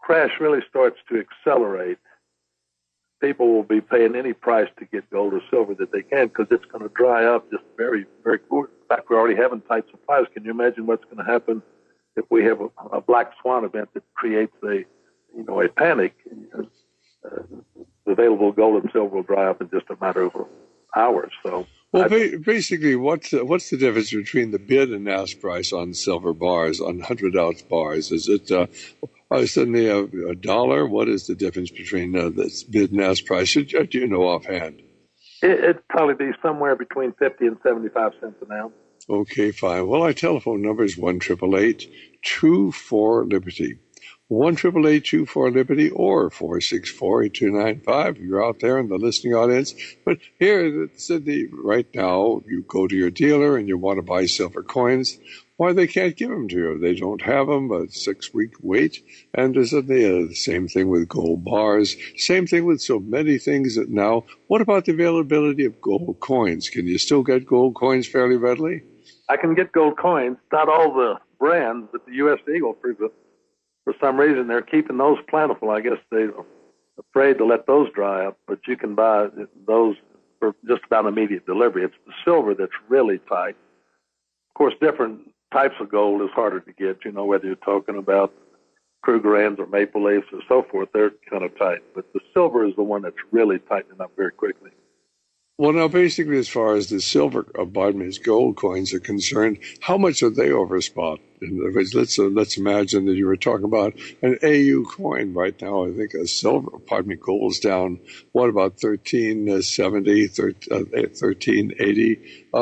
Speaker 2: crash really starts to accelerate, people will be paying any price to get gold or silver that they can, because it's going to dry up just very, very quick. In fact, we're already having tight supplies. Can you imagine what's going to happen if we have a black swan event that creates a panic? The available gold and silver will dry up in just a matter of hours. So,
Speaker 1: well, basically, what's the difference between the bid and ask price on silver bars, on 100-ounce bars? Is it suddenly a dollar? What is the difference between the bid and ask price? Do you know offhand?
Speaker 2: It'd probably be somewhere between 50 and 75 cents an ounce.
Speaker 1: Okay, fine. Well, our telephone number is 1-888-24-LIBERTY. 1-888-24-LIBERTY or 464-8295 if you're out there in the listening audience. But here, Sydney, right now, you go to your dealer and you want to buy silver coins. Why, they can't give them to you. They don't have them, a 6-week wait. And there's the same thing with gold bars, same thing with so many things that now. What about the availability of gold coins? Can you still get gold coins fairly readily?
Speaker 2: I can get gold coins, not all the brands, but the U.S. Eagle, for some reason, they're keeping those plentiful. I guess they're afraid to let those dry up, but you can buy those for just about immediate delivery. It's the silver that's really tight. Of course, different types of gold is harder to get, whether you're talking about Krugerrands or Maple Leafs or so forth, they're kind of tight. But the silver is the one that's really tightening up very quickly.
Speaker 1: Well, now, basically, as far as the gold coins are concerned, how much are they overspot? In other words, let's imagine that you were talking about an AU coin right now. I think gold's down, what, about $13.70, $13.80,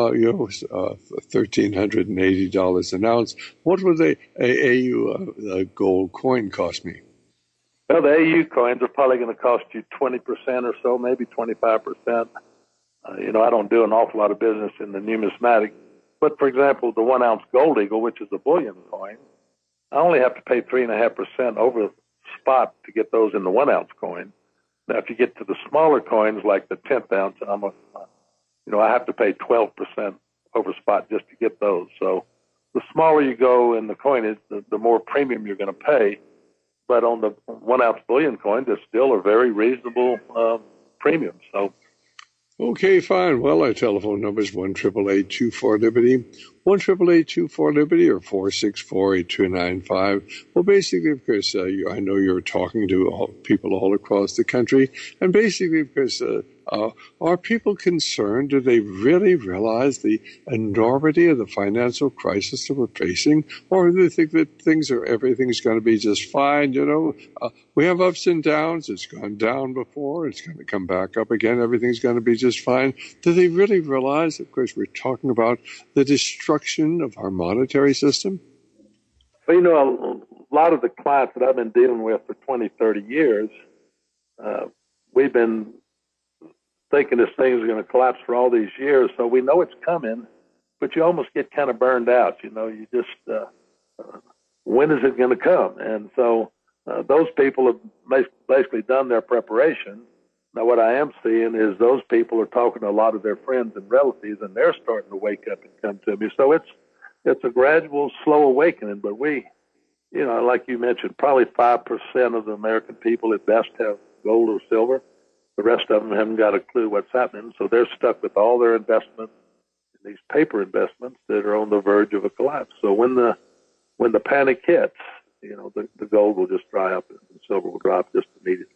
Speaker 1: $1,380 an ounce. What would a AU gold coin cost me?
Speaker 2: Well, the AU coins are probably going to cost you 20% or so, maybe 25%. I don't do an awful lot of business in the numismatic. But, for example, the 1-ounce Gold Eagle, which is a bullion coin, I only have to pay 3.5% over spot to get those in the 1-ounce coin. Now, if you get to the smaller coins like the 10th ounce, I have to pay 12% over spot just to get those. So the smaller you go in the coinage, the more premium you're going to pay. But on the 1-ounce bullion coins, it's still a very reasonable premium. So.
Speaker 1: Okay, fine. Well, our telephone number is 1-888-24-LIBERTY, 1-888-24-LIBERTY, or 464-8295. Well, basically, of course, I know you're talking to people all across the country, and basically, of course, are people concerned? Do they really realize the enormity of the financial crisis that we're facing? Or do they think that everything's going to be just fine? We have ups and downs. It's gone down before. It's going to come back up again. Everything's going to be just fine. Do they really realize, of course, we're talking about the destruction of our monetary system?
Speaker 2: Well, a lot of the clients that I've been dealing with for 20, 30 years, we've been thinking this thing is going to collapse for all these years, so we know it's coming, but you almost get kind of burned out. You just, when is it going to come? And so those people have basically done their preparation. Now, what I am seeing is those people are talking to a lot of their friends and relatives, and they're starting to wake up and come to me. So it's a gradual, slow awakening, but we, like you mentioned, probably 5% of the American people at best have gold or silver. The rest of them haven't got a clue what's happening, so they're stuck with all their investments, these paper investments that are on the verge of a collapse. So when the panic hits, the gold will just dry up and the silver will drop just immediately.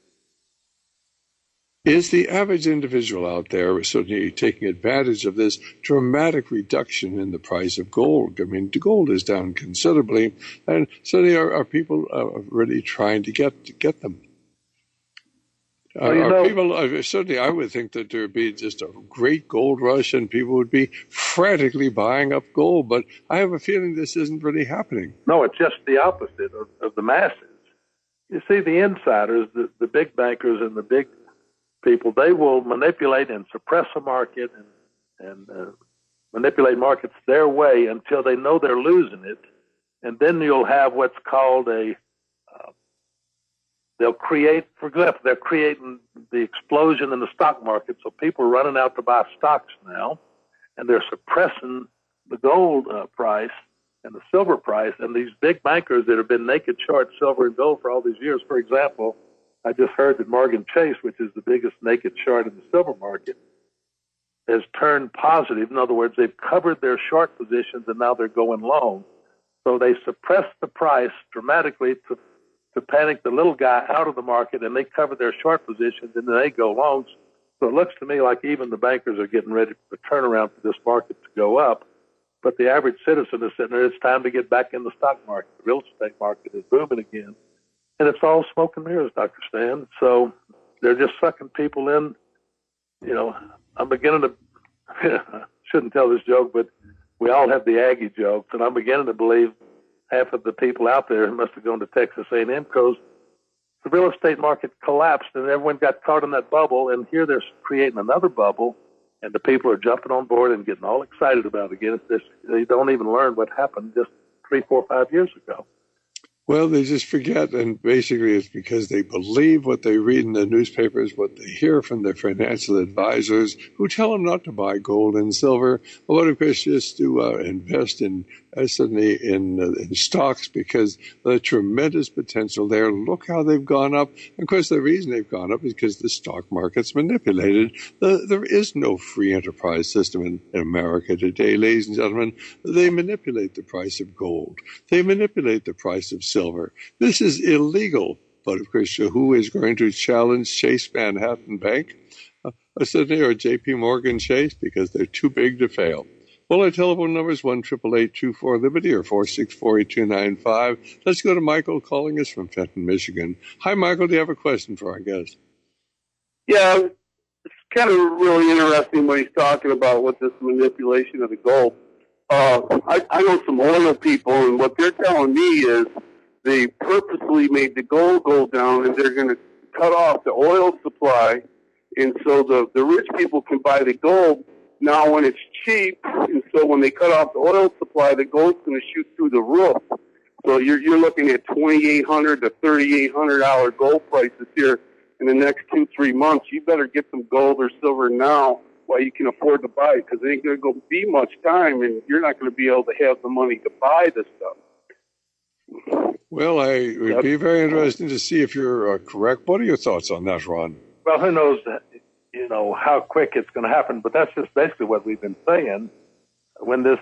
Speaker 1: Is the average individual out there certainly taking advantage of this dramatic reduction in the price of gold? I mean, the gold is down considerably, and certainly are people really trying to get them? Certainly, I would think that there would be just a great gold rush and people would be frantically buying up gold, but I have a feeling this isn't really happening.
Speaker 2: No, it's just the opposite of the masses. You see, the insiders, the big bankers and the big people, they will manipulate and suppress a market and manipulate markets their way until they know they're losing it, and then you'll have what's called they'll create, for example, they're creating the explosion in the stock market, so people are running out to buy stocks now, and they're suppressing the gold price, and the silver price, and these big bankers that have been naked short silver and gold for all these years. For example, I just heard that Morgan Chase, which is the biggest naked short in the silver market, has turned positive. In other words, they've covered their short positions and now they're going long. So they suppressed the price dramatically to panic the little guy out of the market, and they cover their short positions and then they go long. So it looks to me like even the bankers are getting ready for the turnaround for this market to go up. But the average citizen is sitting there, it's time to get back in the stock market. The real estate market is booming again. And it's all smoke and mirrors, Dr. Stan. So they're just sucking people in. You know, I'm beginning to, shouldn't tell this joke, but we all have the Aggie jokes, and I'm beginning to believe half of the people out there must have gone to Texas A&M because the real estate market collapsed and everyone got caught in that bubble, and here they're creating another bubble, and the people are jumping on board and getting all excited about it again. They don't even learn what happened just 3, 4, 5 years ago.
Speaker 1: Well, they just forget, and basically it's because they believe what they read in the newspapers, what they hear from their financial advisors, who tell them not to buy gold and silver, but of course just to invest in certainly in stocks, because the tremendous potential there. Look how they've gone up. Of course, the reason they've gone up is because the stock market's manipulated. There is no free enterprise system in America today, ladies and gentlemen. They manipulate the price of gold. They manipulate the price of silver. This is illegal. But of course, who is going to challenge Chase Manhattan Bank, Sydney, or J.P. Morgan Chase, because they're too big to fail? Well, our telephone number is 1-888-24-LIBERTY or 464-8295. Let's go to Michael calling us from Fenton, Michigan. Hi, Michael. Do you have a question for our guest?
Speaker 14: Yeah, it's kind of really interesting what he's talking about with this manipulation of the gold. I know some oil people, and what they're telling me is they purposely made the gold go down, and they're going to cut off the oil supply, and so the rich people can buy the gold now when it's cheap, and so when they cut off the oil supply, the gold's going to shoot through the roof. So you're looking at $2,800 to $3,800 gold prices here in the next 2-3 months. You better get some gold or silver now while you can afford to buy it, because it ain't going to go be much time, and you're not going to be able to have the money to buy this stuff.
Speaker 1: Well, it would be very interesting to see if you're correct. What are your thoughts on that, Ron?
Speaker 2: Well, who knows, how quick it's going to happen, but that's just basically what we've been saying. When the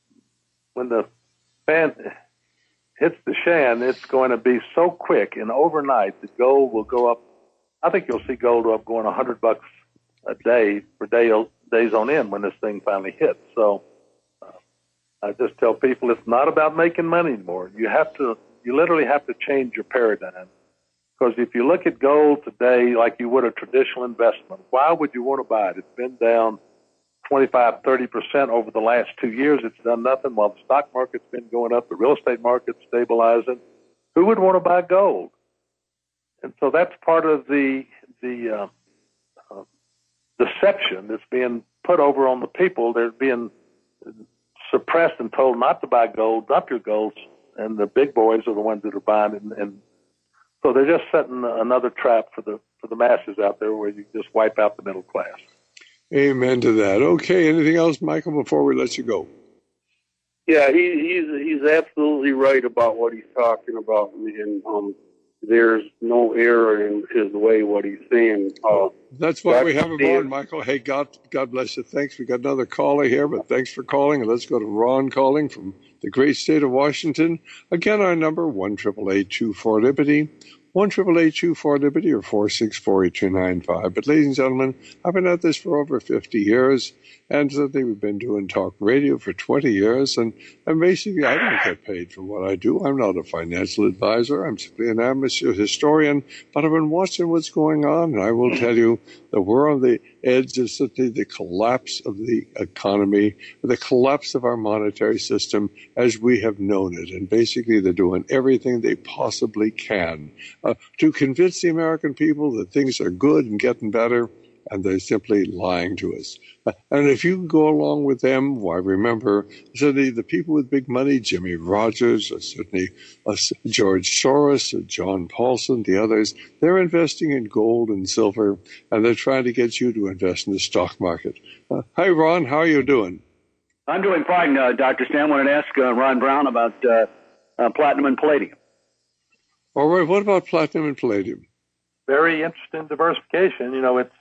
Speaker 2: fan hits the shan, it's going to be so quick, and overnight the gold will go up. I think you'll see gold up going $100 a day for days on end when this thing finally hits. So I just tell people it's not about making money anymore. You literally have to change your paradigm. Because if you look at gold today like you would a traditional investment, why would you want to buy it? It's been down 25, 30% over the last 2 years. It's done nothing while the stock market's been going up, the real estate market's stabilizing. Who would want to buy gold? And so that's part of the deception that's being put over on the people. They're being suppressed and told not to buy gold, dump your gold, and the big boys are the ones that are buying it. And so they're just setting another trap for the masses out there where you just wipe out the middle class.
Speaker 1: Amen to that. Okay, anything else, Michael, before we let you go?
Speaker 14: Yeah, he's absolutely right about what he's talking about, and there's no error in his way, what he's saying.
Speaker 1: That's why we have him on, Michael. Hey, God bless you. Thanks. We got another caller here, but thanks for calling. And let's go to Ron calling from the great state of Washington. Again, our number, 1-888-24-LIBERTY. 1-888-24-LIBERTY or 464-8295. But ladies and gentlemen, I've been at this for over 50 years, and certainly we've been doing talk radio for 20 years, and basically I don't get paid for what I do. I'm not a financial advisor. I'm simply an amateur historian, but I've been watching what's going on, and I will tell you that we're on the edge of certainly the collapse of the economy, the collapse of our monetary system as we have known it. And basically they're doing everything they possibly can to convince the American people that things are good and getting better, and they're simply lying to us. And if you go along with them, why, remember, certainly the people with big money, Jimmy Rogers, certainly George Soros, John Paulson, the others, they're investing in gold and silver, and they're trying to get you to invest in the stock market. Hi, Ron. How are you doing?
Speaker 15: I'm doing fine, Dr. Stan. Wanted to ask Ron Brown about platinum and palladium.
Speaker 1: All right, what about platinum and palladium?
Speaker 2: Very interesting diversification. You know, it's,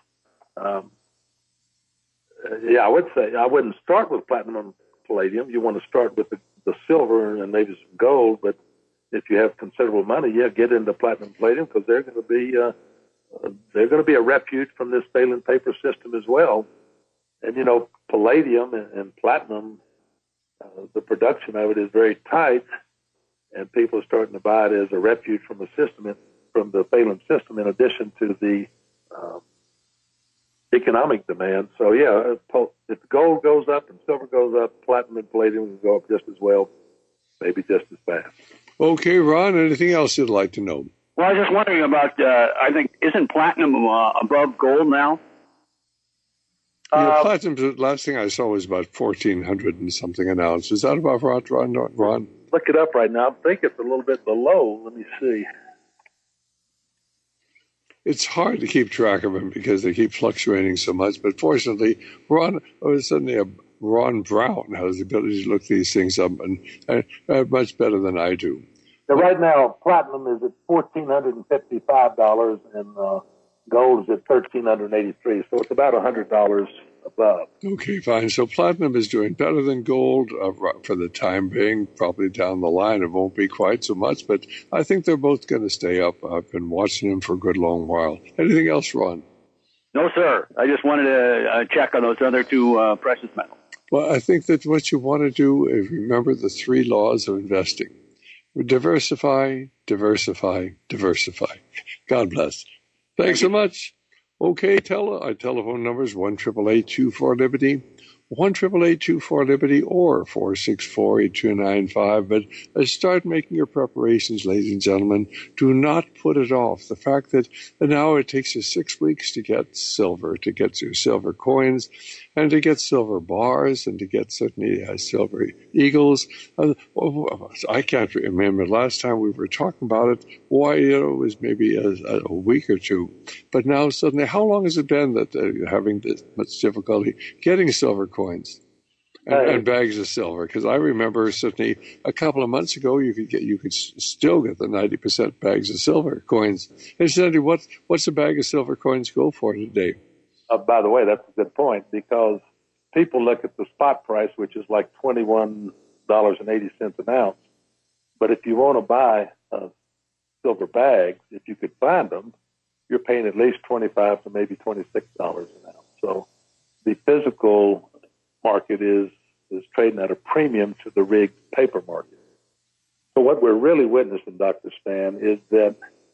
Speaker 2: I would say I wouldn't start with platinum and palladium. You want to start with the silver and maybe some gold, but if you have considerable money, get into platinum and palladium because they're going to be a refuge from this failing paper system as well. And, you know, palladium and platinum, the production of it is very tight, and people are starting to buy it as a refuge from the system, from the failing system, in addition to the economic demand. So, if gold goes up and silver goes up, platinum and palladium will go up just as well, maybe just as fast.
Speaker 1: Okay, Ron, anything else you'd like to know?
Speaker 15: Well, I was just wondering about, I think, isn't platinum above gold now?
Speaker 1: Platinum, the last thing I saw was about 1,400 and something an ounce. Is that about right, Ron?
Speaker 2: Look it up right now. I think it's a little bit below. Let me see.
Speaker 1: It's hard to keep track of them because they keep fluctuating so much. But fortunately, Ron Brown has the ability to look these things up and much better than I do.
Speaker 2: Now, right now, platinum is at $1,455 and gold is at $1,383, so it's about $100 above.
Speaker 1: Okay, fine. So platinum is doing better than gold for the time being. Probably down the line it won't be quite so much, but I think they're both going to stay up. I've been watching them for a good long while. Anything else, Ron?
Speaker 15: No, sir. I just wanted to check on those other two precious metals.
Speaker 1: Well, I think that what you want to do is remember the 3 laws of investing. Diversify, diversify, diversify. God bless. Thanks so much. Okay, our telephone number is 1-888-24-LIBERTY, 1-888-24-LIBERTY, or 464-8295. But start making your preparations, ladies and gentlemen. Do not put it off. The fact that now it takes you 6 weeks to get silver, to get your silver coins, and to get silver bars, and to get certainly silver eagles. I can't remember last time we were talking about it. Why, it was maybe a week or two. But now suddenly, how long has it been that you're having this much difficulty getting silver coins and bags of silver? Because I remember certainly a couple of months ago, you could still get the 90% bags of silver coins. Incidentally, what's a bag of silver coins go for today?
Speaker 2: By the way, that's a good point, because people look at the spot price, which is like $21.80 an ounce. But if you want to buy silver bags, if you could find them, you're paying at least $25 to maybe $26 an ounce. So the physical market is trading at a premium to the rigged paper market. So what we're really witnessing, Dr. Stan, is that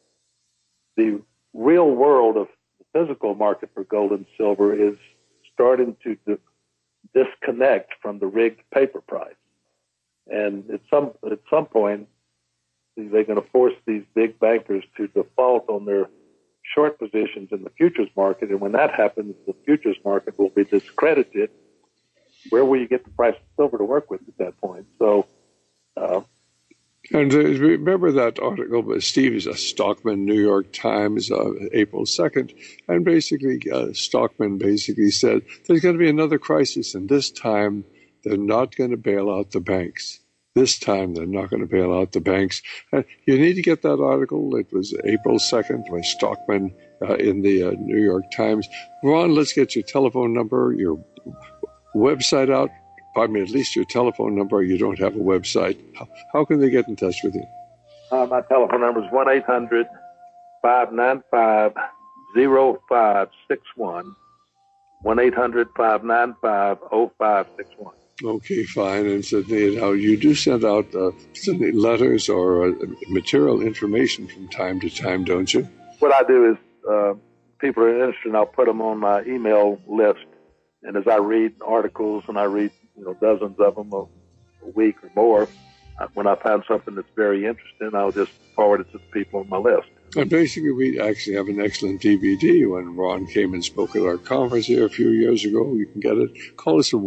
Speaker 2: the real world of the physical market for gold and silver is starting to disconnect from the rigged paper price. And at some point, they're going to force these big bankers to default on their short positions in the futures market. And when that happens, the futures market will be discredited. Where will you get the price of silver to work with at that point? So,
Speaker 1: and remember that article by Steve Stockman, New York Times, April 2nd, and basically Stockman basically said there's going to be another crisis, and this time they're not going to bail out the banks. This time they're not going to bail out the banks. You need to get that article. It was April 2nd by Stockman in the New York Times. Ron, let's get your telephone number, your website out. Pardon me, at least your telephone number. You don't have a website. How can they get in touch with you?
Speaker 2: My telephone number is 1-800-595-0561, 1-800-595-0561.
Speaker 1: Okay, fine. And so now you do send out letters or material information from time to time, don't you?
Speaker 2: What I do is people are interested, and I'll put them on my email list. And as I read articles, and I read dozens of them a week or more, when I find something that's very interesting, I'll just forward it to the people on my list.
Speaker 1: And basically, we actually have an excellent DVD. When Ron came and spoke at our conference here a few years ago, you can get it. Call us at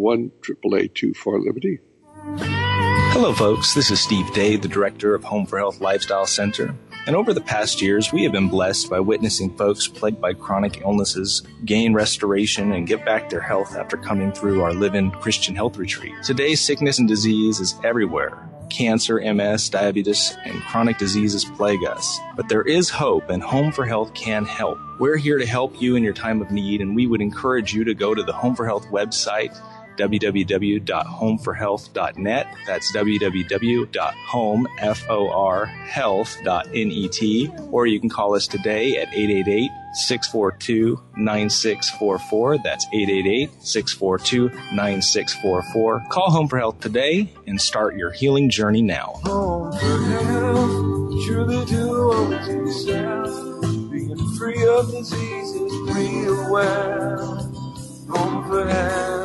Speaker 1: 1-888-24-LIBERTY.
Speaker 7: Hello, folks. This is Steve Day, the director of Home for Health Lifestyle Center. And over the past years, we have been blessed by witnessing folks plagued by chronic illnesses gain restoration and get back their health after coming through our Live-In Christian Health Retreat. Today's sickness and disease is everywhere. Cancer, MS, diabetes, and chronic diseases plague us. But there is hope, and Home for Health can help. We're here to help you in your time of need, and we would encourage you to go to the Home for Health website, www.homeforhealth.net. That's www.homeforhealth.net. Or you can call us today at 888-642-9644. That's 888-642-9644. Call Home for Health today and start your healing journey now.
Speaker 8: Home for Health, truly do unto yourself, being free of diseases real well. Home for Health.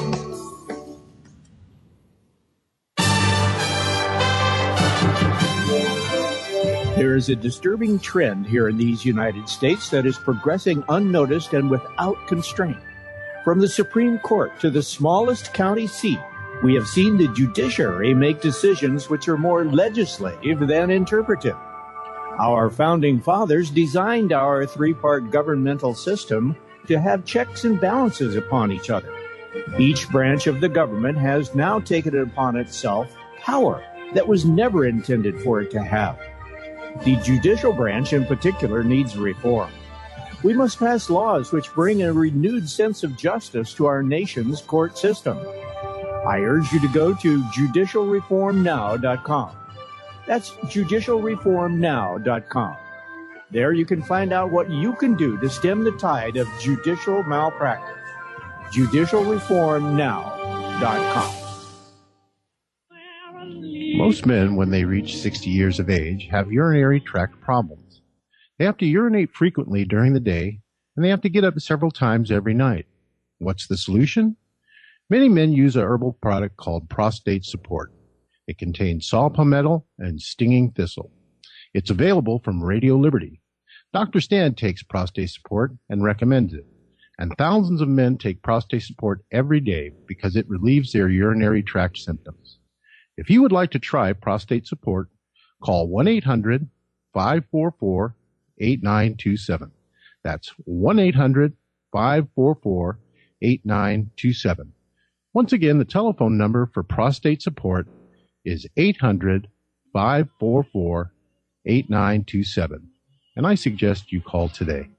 Speaker 11: There is a disturbing trend here in these United States that is progressing unnoticed and without constraint. From the Supreme Court to the smallest county seat, we have seen the judiciary make decisions which are more legislative than interpretive. Our founding fathers designed our three-part governmental system to have checks and balances upon each other. Each branch of the government has now taken it upon itself power that was never intended for it to have. The judicial branch in particular needs reform. We must pass laws which bring a renewed sense of justice to our nation's court system. I urge you to go to judicialreformnow.com. That's judicialreformnow.com. There you can find out what you can do to stem the tide of judicial malpractice. judicialreformnow.com.
Speaker 16: Most men, when they reach 60 years of age, have urinary tract problems. They have to urinate frequently during the day, and they have to get up several times every night. What's the solution? Many men use a herbal product called Prostate Support. It contains saw palmetto and stinging thistle. It's available from Radio Liberty. Dr. Stan takes Prostate Support and recommends it. And thousands of men take Prostate Support every day because it relieves their urinary tract symptoms. If you would like to try Prostate Support, call 1-800-544-8927. That's 1-800-544-8927. Once again, the telephone number for Prostate Support is 800-544-8927. And I suggest you call today.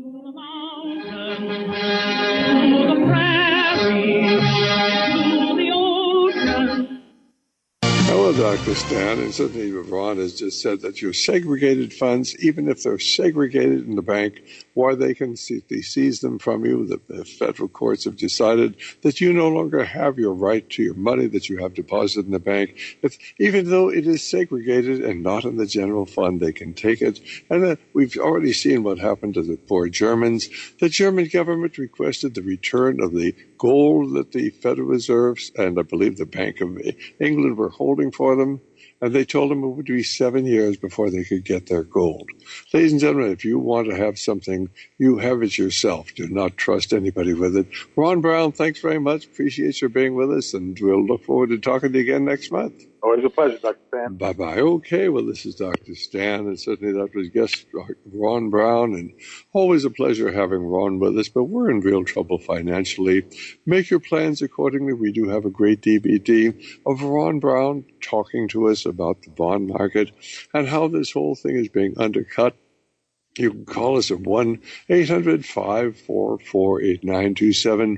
Speaker 1: Hello, Dr. Stan, and certainly Ron has just said that your segregated funds, even if they're segregated in the bank, or they can seize them from you, the federal courts have decided that you no longer have your right to your money that you have deposited in the bank. Even though it is segregated and not in the general fund, they can take it. And we've already seen what happened to the poor Germans. The German government requested the return of the gold that the Federal Reserves and I believe the Bank of England were holding for them, and they told them it would be 7 years before they could get their gold. Ladies and gentlemen, if you want to have something, you have it yourself. Do not trust anybody with it. Ron Brown, thanks very much. Appreciate your being with us, and we'll look forward to talking to you again next month.
Speaker 2: Always a pleasure, Dr. Stan.
Speaker 1: Bye-bye. Okay, well, this is Dr. Stan, and certainly that was guest Ron Brown, and always a pleasure having Ron with us, but we're in real trouble financially. Make your plans accordingly. We do have a great DVD of Ron Brown talking to us about the bond market and how this whole thing is being undercut. You can call us at 1-800-544-8927,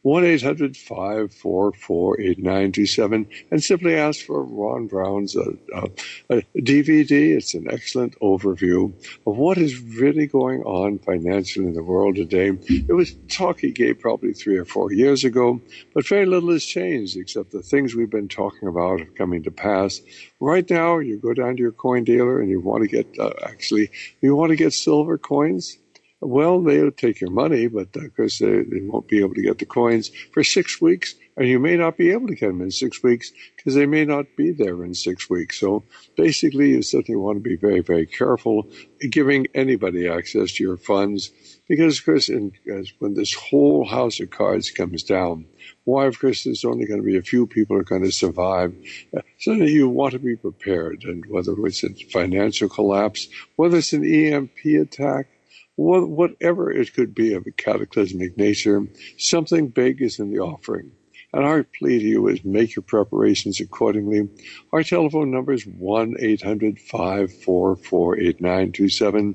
Speaker 1: 1-800-544-8927, and simply ask for Ron Brown's DVD. It's an excellent overview of what is really going on financially in the world today. It was talk he gave probably 3 or 4 years ago, but very little has changed except the things we've been talking about are coming to pass. Right now, you go down to your coin dealer and you want to get, you want to get silver coins. Well, they'll take your money, but of course they won't be able to get the coins for 6 weeks. And you may not be able to get them in 6 weeks because they may not be there in 6 weeks. So basically, you certainly want to be very, very careful giving anybody access to your funds because, of course, when this whole house of cards comes down, why, of course, there's only going to be a few people who are going to survive. So you want to be prepared, and whether it's a financial collapse, whether it's an EMP attack, whatever it could be of a cataclysmic nature, something big is in the offering. And our plea to you is make your preparations accordingly. Our telephone number is 1-800-544-8927,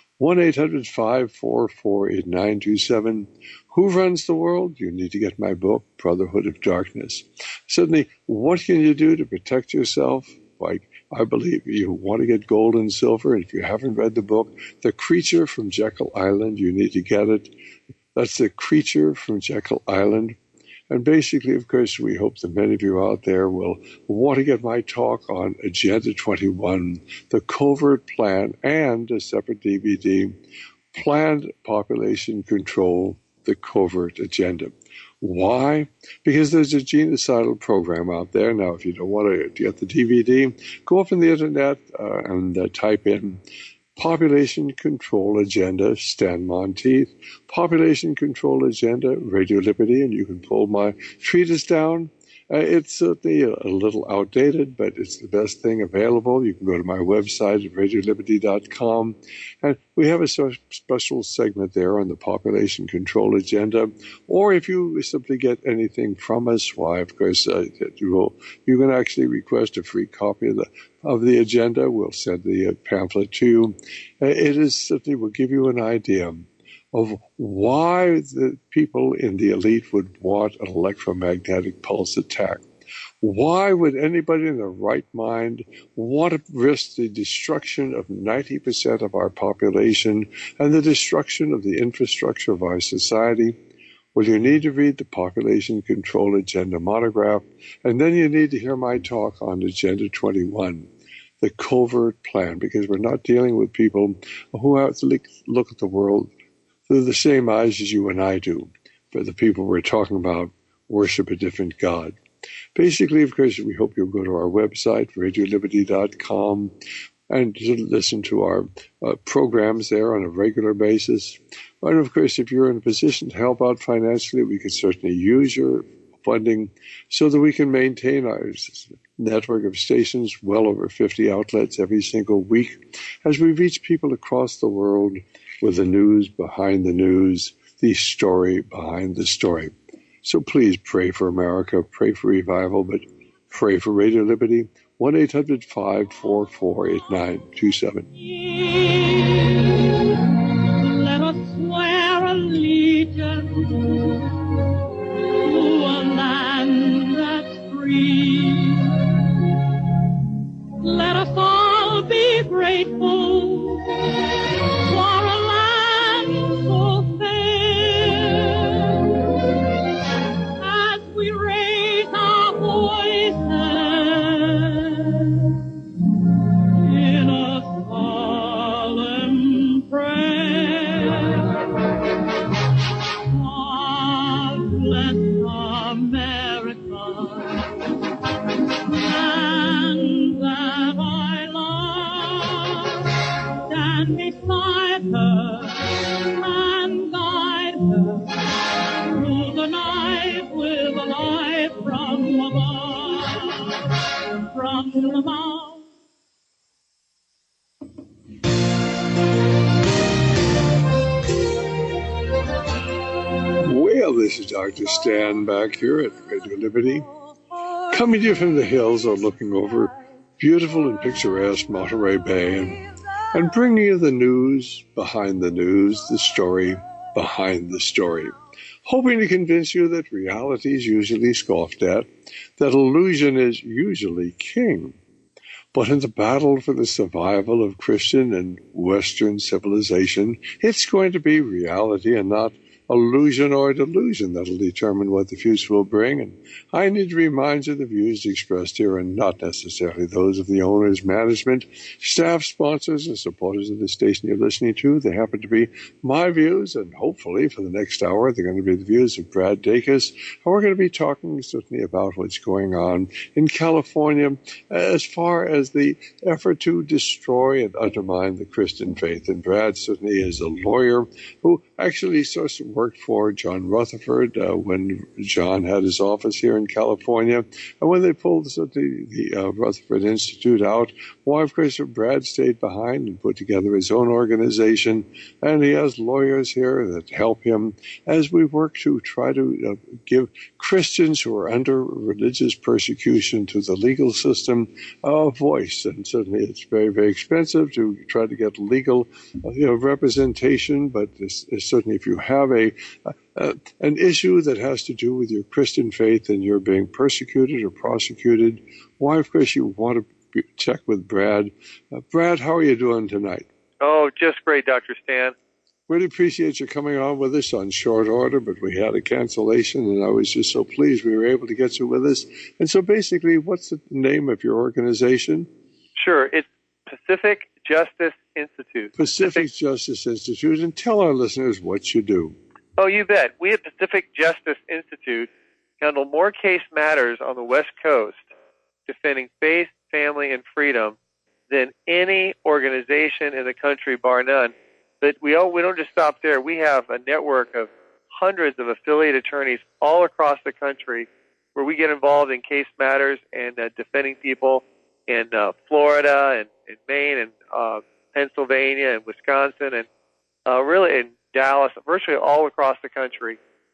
Speaker 1: 1-800-544-8927. Who runs the world? You need to get my book, Brotherhood of Darkness. Suddenly, what can you do to protect yourself? Like, I believe you want to get gold and silver, and if you haven't read the book, The Creature from Jekyll Island, you need to get it. That's The Creature from Jekyll Island. And basically, of course, we hope that many of you out there will want to get my talk on Agenda 21, the covert plan, and a separate DVD, Planned Population Control, the Covert Agenda. Why? Because there's a genocidal program out there. Now, if you don't want to get the DVD, go up on the internet and type in Population Control Agenda, Stan Monteith, Population Control Agenda, Radio Liberty, and you can pull my treatise down. It's certainly a little outdated, but it's the best thing available. You can go to my website at radioliberty.com, and we have a special segment there on the population control agenda. Or if you simply get anything from us, why, of course, you can actually request a free copy of the agenda. We'll send the pamphlet to you. It is certainly will give you an idea of why the people in the elite would want an electromagnetic pulse attack. Why would anybody in their right mind want to risk the destruction of 90% of our population and the destruction of the infrastructure of our society? Well, you need to read the Population Control Agenda monograph, and then you need to hear my talk on Agenda 21, the covert plan, because we're not dealing with people who have to look at the world through the same eyes as you and I do. For the people we're talking about worship a different God. Basically, of course, we hope you'll go to our website, radioliberty.com, and listen to our programs there on a regular basis. And, of course, if you're in a position to help out financially, we can certainly use your funding so that we can maintain our network of stations, well over 50 outlets every single week, as we reach people across the world with the news behind the news, the story behind the story. So please pray for America, pray for revival, but pray for Radio Liberty, 1-800-544-8927.
Speaker 6: Let us swear allegiance to a land that's free. Let us all be grateful for a land so fair. As we raise our voices in a solemn prayer, God bless America, and that I love, stand beside her and guide her through the night with a light from above, from the mount.
Speaker 1: Well, this is Dr. Stan back here at Radio Liberty, coming to you from the hills or looking over beautiful and picturesque Monterey Bay and bringing you the news behind the news, the story behind the story, hoping to convince you that reality is usually scoffed at, that illusion is usually king. But in the battle for the survival of Christian and Western civilization, it's going to be reality and not illusion or delusion that'll determine what the future will bring. And I need to remind you the views expressed here are not necessarily those of the owners, management, staff, sponsors, or supporters of the station you're listening to. They happen to be my views, and hopefully for the next hour, they're going to be the views of Brad Dacus. And we're going to be talking certainly about what's going on in California as far as the effort to destroy and undermine the Christian faith. And Brad certainly is a lawyer who actually sort of worked for John Rutherford when John had his office here in California. And when they pulled the Rutherford Institute out, well, of course, Brad stayed behind and put together his own organization. And he has lawyers here that help him as we work to try to give Christians who are under religious persecution to the legal system a voice. And certainly it's very, very expensive to try to get legal representation, but certainly if you have an issue that has to do with your Christian faith and you're being persecuted or prosecuted, why, of course, you want to check with Brad. Brad, how are you doing tonight?
Speaker 17: Oh, just great, Dr. Stan.
Speaker 1: Really appreciate you coming on with us on short order, but we had a cancellation, and I was just so pleased we were able to get you with us. And so basically, what's the name of your organization?
Speaker 17: Sure, it's Pacific Justice Institute.
Speaker 1: Pacific Justice Institute, and tell our listeners what you do.
Speaker 17: Oh, you bet. We at Pacific Justice Institute handle more case matters on the West Coast defending faith, family, and freedom than any organization in the country, bar none. But we don't just stop there. We have a network of hundreds of affiliate attorneys all across the country where we get involved in case matters and defending people in Florida and in Maine and Pennsylvania and Wisconsin and really in Dallas, virtually all across the country.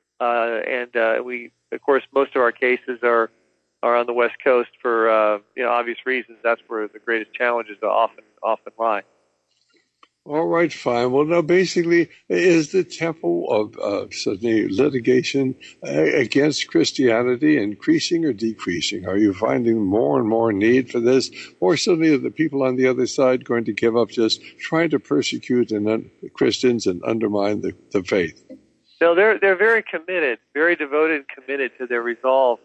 Speaker 17: We, of course, most of our cases are on the West Coast for obvious reasons. That's where the greatest challenges often lie.
Speaker 1: All right, fine. Well, now, basically, is the tempo of certainly litigation against Christianity increasing or decreasing? Are you finding more and more need for this? Or suddenly are the people on the other side going to give up just trying to persecute Christians and undermine the faith?
Speaker 17: No, they're very committed, very devoted and committed to their resolve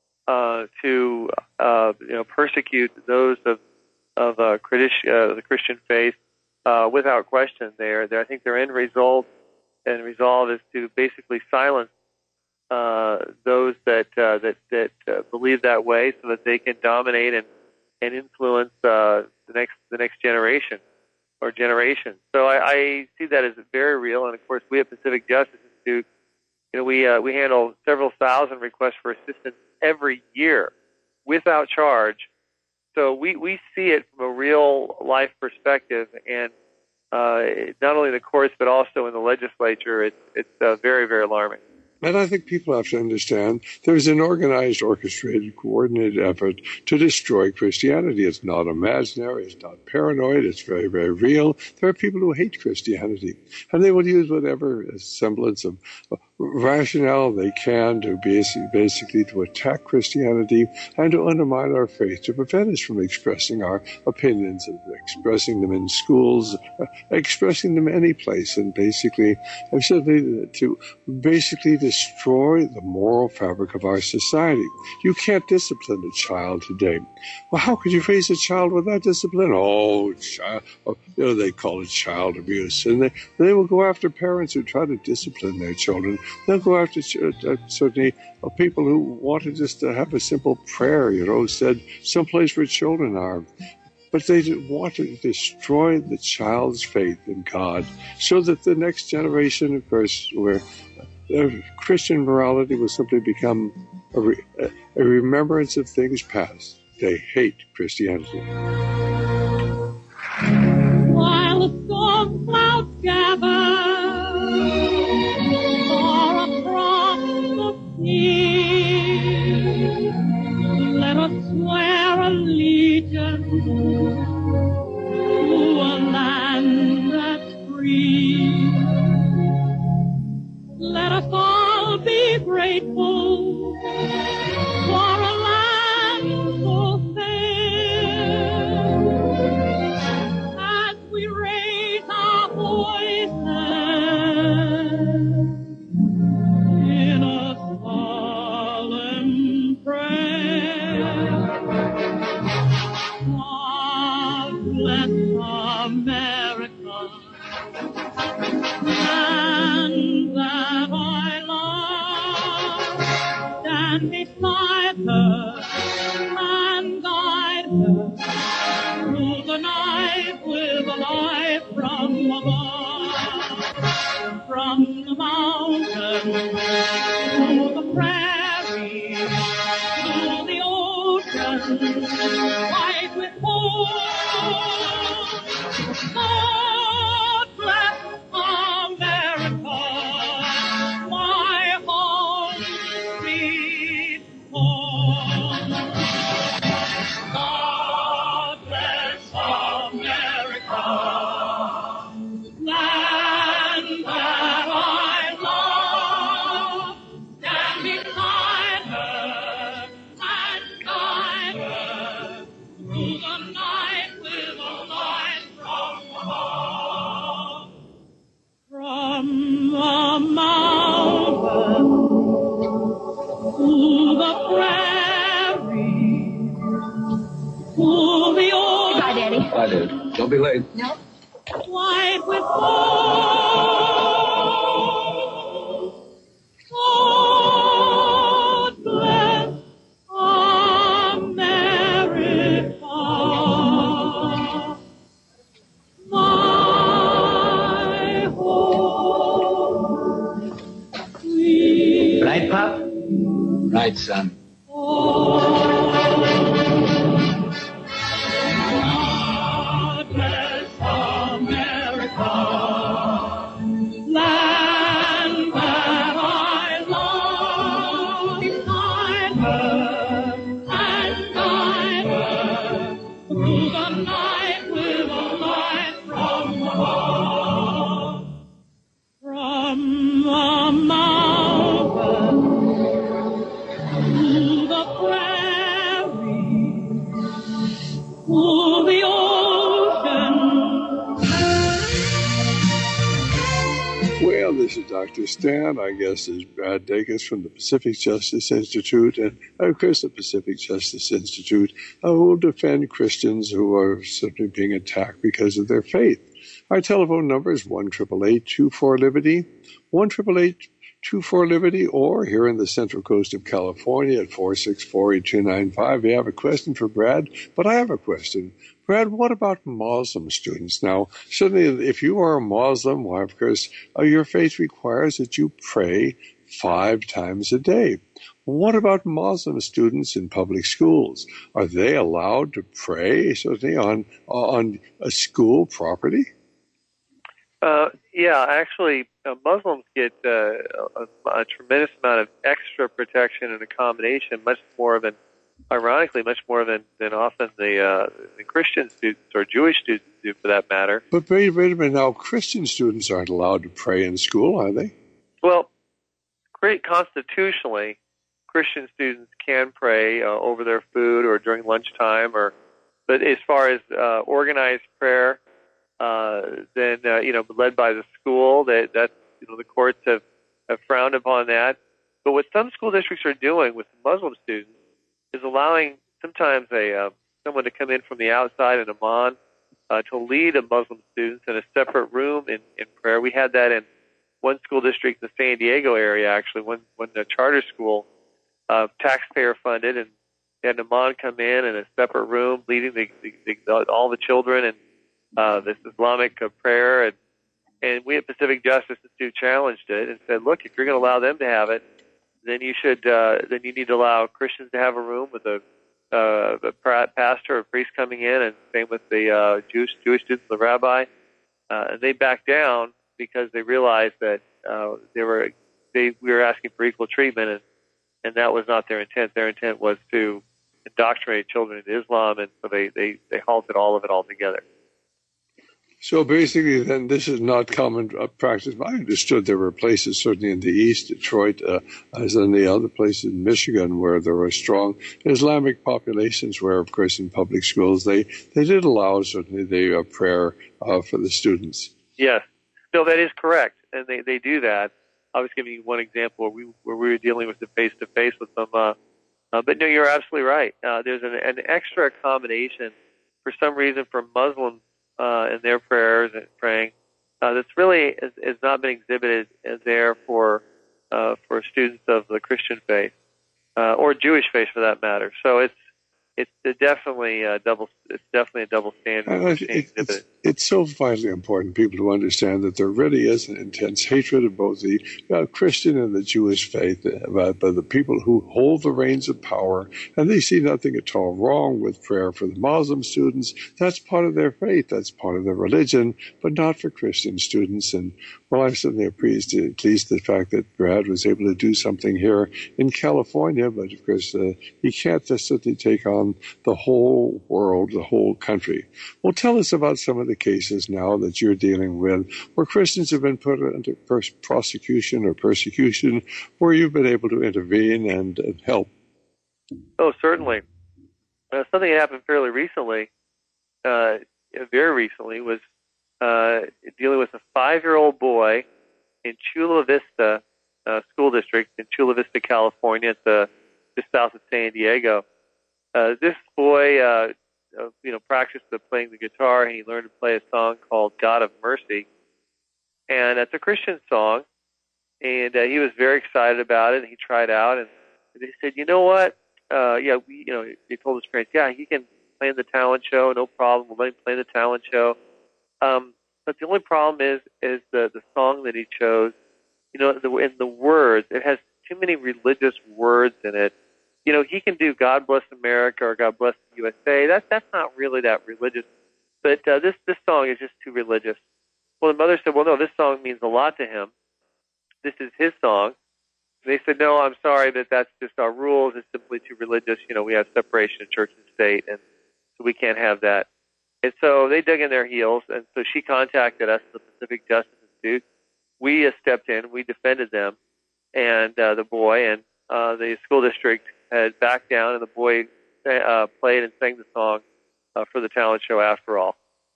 Speaker 17: to persecute those of the Christian faith. Without question, I think their end result and resolve is to basically silence those that believe that way, so that they can dominate and influence the next generation or generations. So I see that as very real. And of course, we at Pacific Justice Institute, we handle several thousand requests for assistance every year without charge. So we see it from a real life perspective, and not only in the courts but also in the legislature. It's very, very alarming.
Speaker 1: And I think people have to understand there's an organized, orchestrated, coordinated effort to destroy Christianity. It's not imaginary. It's not paranoid. It's very, very real. There are people who hate Christianity, and they will use whatever semblance of rationale they can to basically to attack Christianity and to undermine our faith, to prevent us from expressing our opinions, expressing them in schools, expressing them any place, and basically to basically destroy the moral fabric of our society. You can't discipline a child today. Well, how could you raise a child without discipline? They call it child abuse, and they will go after parents who try to discipline their children. They'll go after certainly people who want to just have a simple prayer, said someplace where children are. But they want to destroy the child's faith in God, so that the next generation, of course, where Christian morality will simply become a remembrance of things past. They hate Christianity.
Speaker 6: While the storm clouds gather across the sea, let us swear allegiance to a land that's free. Let us all be grateful for a land so fair, as we raise our voices enter through the night with a light from above, from the mountain to the prairie to the ocean, white with gold. God bless America, my home, sweet home. God bless America, land that I love. Stand beside her and guide her through the night with a light from above. From the mountain to the prairie to the ocean.
Speaker 18: Goodbye, Daddy.
Speaker 19: Bye, Dad. Don't be late.
Speaker 18: No.
Speaker 6: White with gold. God bless America, my home.
Speaker 19: Right, Pop? Right, son.
Speaker 6: God bless America, land that I love. Beside her and guide her through the night with a light from above. From the mountain to the prairie to the ocean.
Speaker 1: Well, this is Dr. Stan. Our guest is Brad Dacus from the Pacific Justice Institute, and of course the Pacific Justice Institute who will defend Christians who are simply being attacked because of their faith. Our telephone number is 1-888-24-LIBERTY, 1-888-24-LIBERTY, or here in the Central Coast of California at 464-8295. You have a question for Brad, but I have a question. Brad, what about Muslim students? Now, certainly if you are a Muslim, well, of course, your faith requires that you pray 5 times a day. What about Muslim students in public schools? Are they allowed to pray certainly on a school property?
Speaker 17: Yeah, actually, Muslims get a tremendous amount of extra protection and accommodation, ironically, much more than often the Christian students or Jewish students do, for that matter.
Speaker 1: But wait a minute now, Christian students aren't allowed to pray in school, are they?
Speaker 17: Well, constitutionally, Christian students can pray over their food or during lunchtime, but as far as organized prayer, then led by the school, that the courts have frowned upon that. But what some school districts are doing with Muslim students is allowing sometimes someone to come in from the outside, an imam, to lead a Muslim students in a separate room in prayer. We had that in one school district in the San Diego area, actually, when the charter school, taxpayer funded, and they had an imam come in a separate room leading all the children and this Islamic prayer. And we at Pacific Justice Institute challenged it and said, look, if you're going to allow them to have it, then you need to allow Christians to have a room with a pastor or priest coming in, and same with the Jewish students, the rabbi. And they backed down because they realized that we were asking for equal treatment, and that was not their intent. Their intent was to indoctrinate children into Islam, and so they halted all of it altogether.
Speaker 1: So basically, then, this is not common practice. I understood there were places, certainly in the East, Detroit, as in the other places in Michigan, where there were strong Islamic populations where, of course, in public schools, they did allow, certainly, the prayer for the students.
Speaker 17: Yes. No, that is correct. And they do that. I was giving you one example where we were dealing with the face-to-face with them. But no, you're absolutely right. There's an extra accommodation for some reason for Muslims in their prayers and praying that's really has not been exhibited there for students of the Christian faith or Jewish faith, for that matter. So it's definitely a double standard.
Speaker 1: It's so vitally important, people, to understand that there really is an intense hatred of both the Christian and the Jewish faith by the people who hold the reins of power, and they see nothing at all wrong with prayer for the Muslim students. That's part of their faith, that's part of their religion, but not for Christian students. And well, I'm certainly pleased the fact that Brad was able to do something here in California, but of course he can't necessarily take on the whole world, the whole country. Well, tell us about some of the cases now that you're dealing with where Christians have been put under prosecution or persecution, where you've been able to intervene and help.
Speaker 17: Oh, certainly. Something that happened fairly recently, very recently, was dealing with a 5-year-old boy in Chula Vista School District in Chula Vista, California. It's just south of San Diego. This boy practiced playing the guitar, and he learned to play a song called God of Mercy. And it's a Christian song, and he was very excited about it, and he tried out, and they said, you know what? They told his parents, yeah, he can play in the talent show, no problem. We'll let him play in the talent show. But the only problem is the song that he chose, in the words, it has too many religious words in it. He can do God Bless America or God Bless the USA. That's not really that religious. But this song is just too religious. Well, the mother said, well, no, this song means a lot to him. This is his song. They said, no, I'm sorry, but that's just our rules. It's simply too religious. We have separation of church and state, and so we can't have that. And so they dug in their heels, and so she contacted us, the Pacific Justice Institute. We stepped in. We defended them and the boy, and the school district had backed down, and the boy played and sang the song for the talent show after all.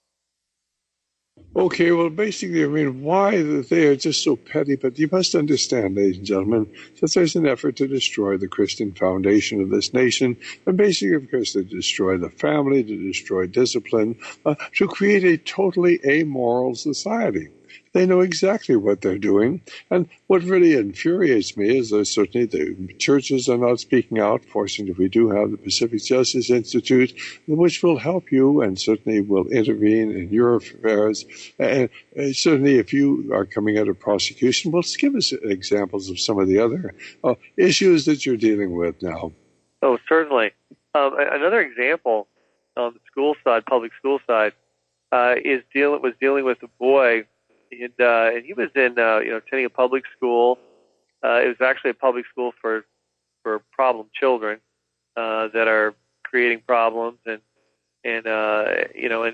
Speaker 1: Okay, well, basically, why they are just so petty, but you must understand, ladies and gentlemen, that there's an effort to destroy the Christian foundation of this nation, and basically, of course, to destroy the family, to destroy discipline, to create a totally amoral society. They know exactly what they're doing. And what really infuriates me is that certainly the churches are not speaking out. Fortunately, we do have the Pacific Justice Institute, which will help you and certainly will intervene in your affairs. And certainly, if you are coming out of prosecution, well, give us examples of some of the other issues that you're dealing with now.
Speaker 17: Oh, certainly. Another example on the school side, public school side, was dealing with a boy. And he was in, attending a public school. It was actually a public school for problem children that are creating problems, and anyway,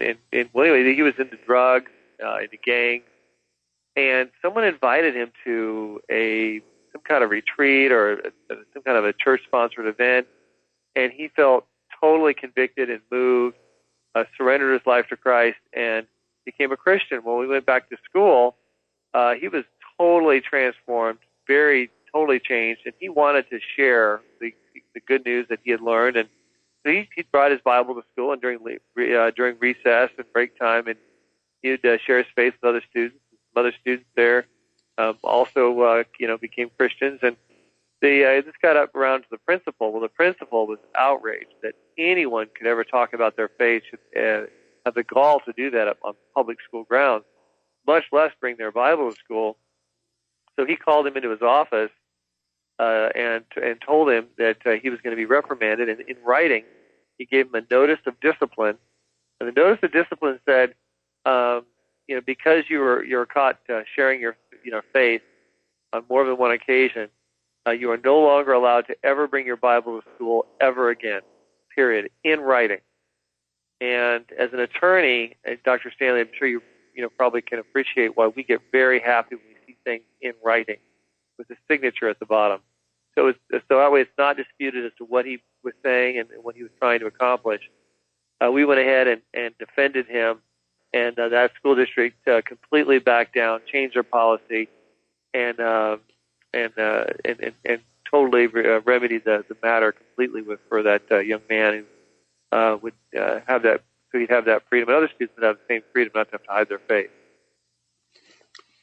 Speaker 17: he was into drugs, into gangs, and someone invited him to some kind of retreat or some kind of a church-sponsored event, and he felt totally convicted and moved, surrendered his life to Christ, and became a Christian. When we went back to school, he was totally transformed, totally changed, and he wanted to share the good news that he had learned. And so he brought his Bible to school, and during recess and break time, and he'd share his faith with other students. Some other students there also, became Christians, and this got up around to the principal. Well, the principal was outraged that anyone could ever talk about their faith, have the gall to do that on public school grounds, much less bring their Bible to school. So he called him into his office and told him that he was going to be reprimanded. And in writing, he gave him a notice of discipline. And the notice of discipline said, because you're caught sharing your faith on more than one occasion, you are no longer allowed to ever bring your Bible to school ever again. Period. In writing. And as an attorney, Dr. Stanley, I'm sure you probably can appreciate why we get very happy when we see things in writing with a signature at the bottom. So that way it's not disputed as to what he was saying and what he was trying to accomplish. We went ahead and defended him, and that school district completely backed down, changed their policy, and totally remedied the matter completely for that young man who would have that, so he'd have that freedom. And other students would have the same freedom not to have to hide their faith.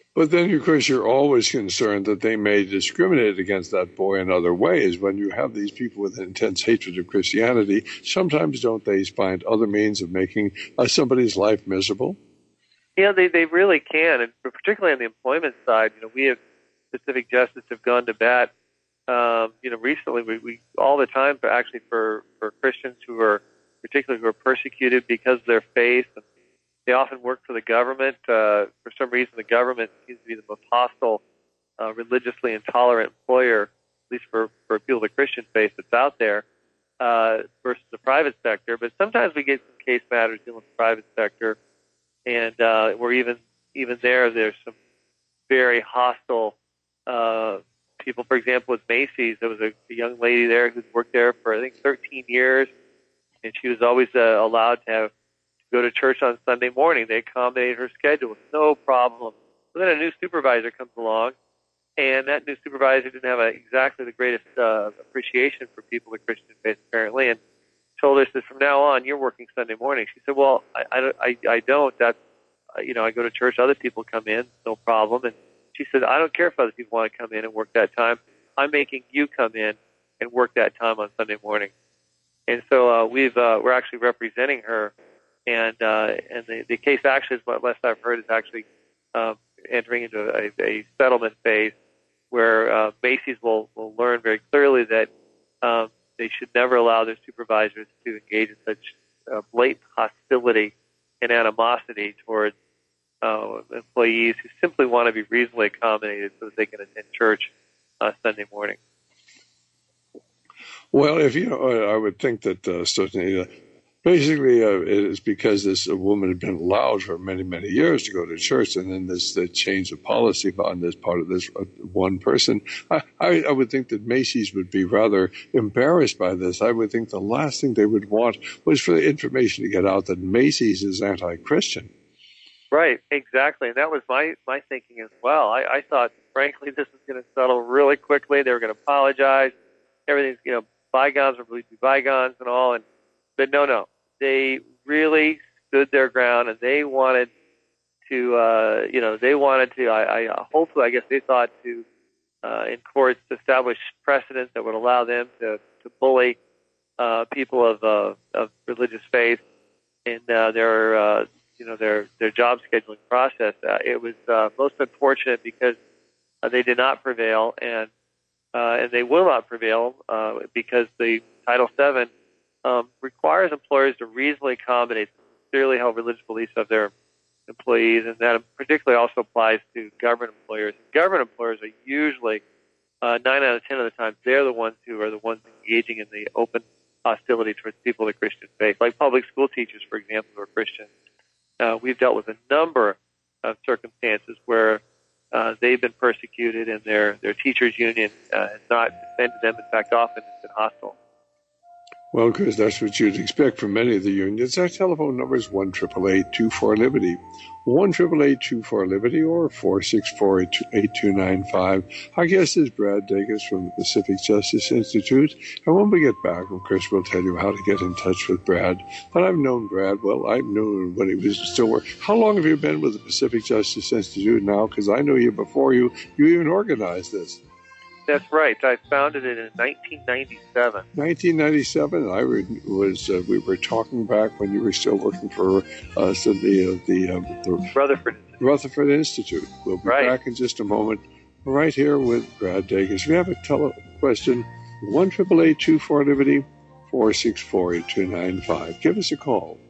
Speaker 1: But then, of course, you're always concerned that they may discriminate against that boy in other ways. When you have these people with intense hatred of Christianity, sometimes don't they find other means of making somebody's life miserable?
Speaker 17: Yeah, they really can, and particularly on the employment side. We have Pacific Justice have gone to bat. Recently we all the time for Christians who are persecuted because of their faith. And they often work for the government. For some reason, the government seems to be the most hostile, religiously intolerant employer, at least for people of the Christian faith that's out there, versus the private sector. But sometimes we get some case matters dealing with the private sector, and where even there's some very hostile people. For example, with Macy's, there was a young lady there who's worked there for, I think, 13 years, and she was always allowed to go to church on Sunday morning. They accommodated her schedule with no problem. But then a new supervisor comes along, and that new supervisor didn't have exactly the greatest appreciation for people of Christian faith, apparently, and told her, said, from now on, you're working Sunday morning. She said, well, I don't. That's, I go to church. Other people come in, no problem. And she said, I don't care if other people want to come in and work that time. I'm making you come in and work that time on Sunday morning. And so we're actually representing her, and the case actually, is what last I've heard, is actually entering into a settlement phase where Macy's will learn very clearly that they should never allow their supervisors to engage in such blatant hostility and animosity towards employees who simply want to be reasonably accommodated so that they can attend church Sunday morning.
Speaker 1: Well, I would think that certainly, basically, it is because this woman had been allowed for many, many years to go to church, and then this change of policy on this part of this one person. I would think that Macy's would be rather embarrassed by this. I would think the last thing they would want was for the information to get out that Macy's is anti-Christian.
Speaker 17: Right, exactly, and that was my thinking as well. I thought, frankly, this was going to settle really quickly. They were going to apologize. Everything's, bygones will be bygones and all, but no. They really stood their ground, and they wanted to, hopefully, I guess they thought to, in courts, establish precedents that would allow them to bully people of religious faith in their job scheduling process. It was most unfortunate because they did not prevail, and they will not prevail because the Title VII requires employers to reasonably accommodate sincerely held religious beliefs of their employees, and that particularly also applies to government employers. Government employers are usually 9 out of 10 of the time they're the ones who are the ones engaging in the open hostility towards people of the Christian faith, like public school teachers, for example, who are Christian. We've dealt with a number of circumstances where they've been persecuted, and their teachers' union has not defended them. In fact, often it's been hostile.
Speaker 1: Well, Chris, that's what you'd expect from many of the unions. Our telephone number is 1-888-24-LIBERTY, 1-888-24-LIBERTY, or 464-8295. Our guest is Brad Dacus from the Pacific Justice Institute. And when we get back, of course, we'll tell you how to get in touch with Brad. But I've known Brad, I've known him when he was still working. How long have you been with the Pacific Justice Institute now? Because I know you before you even organized this.
Speaker 17: That's right. I founded it in 1997.
Speaker 1: 1997. We were talking back when you were still working for the Rutherford Institute. We'll be back in just a moment, right here with Brad Dacus. We have a question: 1-888-24-LIBERTY, 464-8295. Give us a call.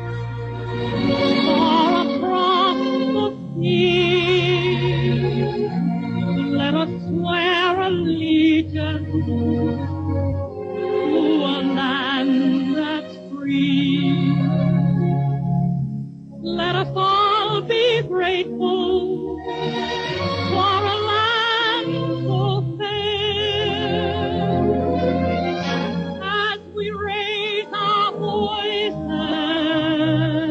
Speaker 6: Let us swear allegiance to a land that's free. Let us all be grateful for a land so fair. As we raise our voices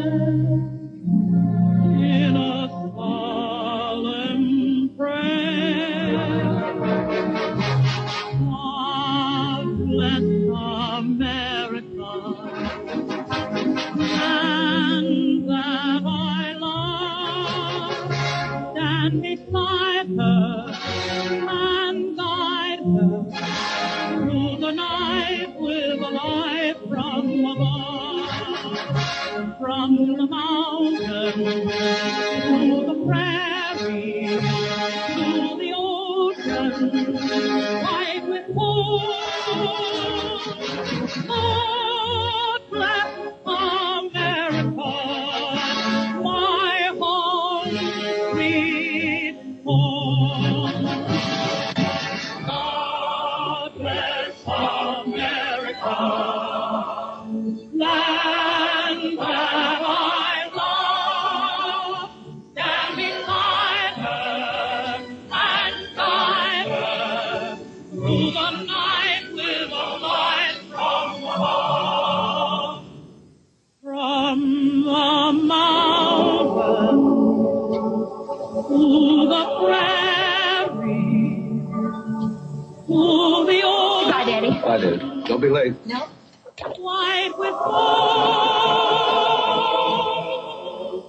Speaker 6: in a solemn prayer. Bless America, and that I love, stand From the mountain to the prairie to the ocean, white with wool. God bless America, my home, sweet home. God bless America, land that I love. Stand beside her and guide her through the night with a light from above. From the mountain to the prairie to the ocean.
Speaker 19: Bye, Daddy. Bye, dude. Don't be late.
Speaker 6: No. White with gold.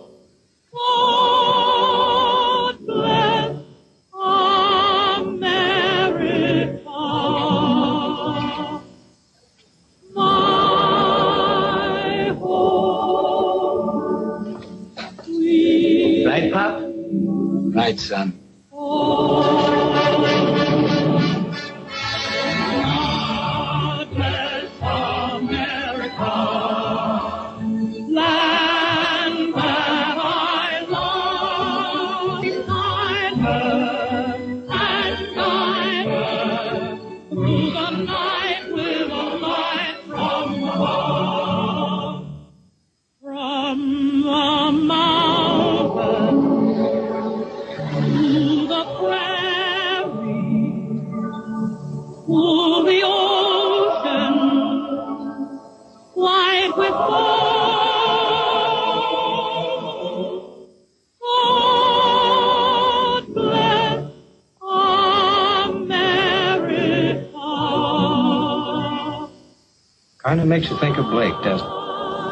Speaker 6: God bless America, my home.
Speaker 19: Right, Pop? Right, son.
Speaker 6: God bless America, land that I love. Beside her and guide her through the night with a light from above. From the mountain to the prairie to the ocean, white with gold. God bless America.
Speaker 18: Kind of makes you think of Blake, doesn't it?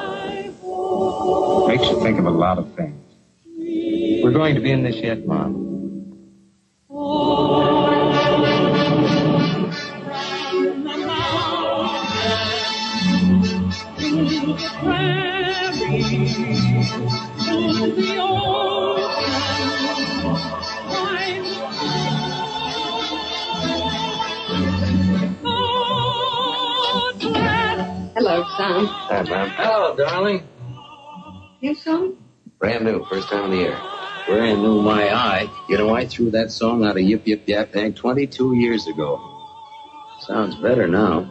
Speaker 18: Makes you think of a lot of things. We're going to be in this yet, Mom.
Speaker 20: Hello, son.
Speaker 18: Hi, Mom. Hello, darling.
Speaker 20: You son?
Speaker 18: Brand new, first time of the year. Brand new, my eye. You know, I threw that song out of Yip Yip Yap Bang 22 years ago. Sounds better now.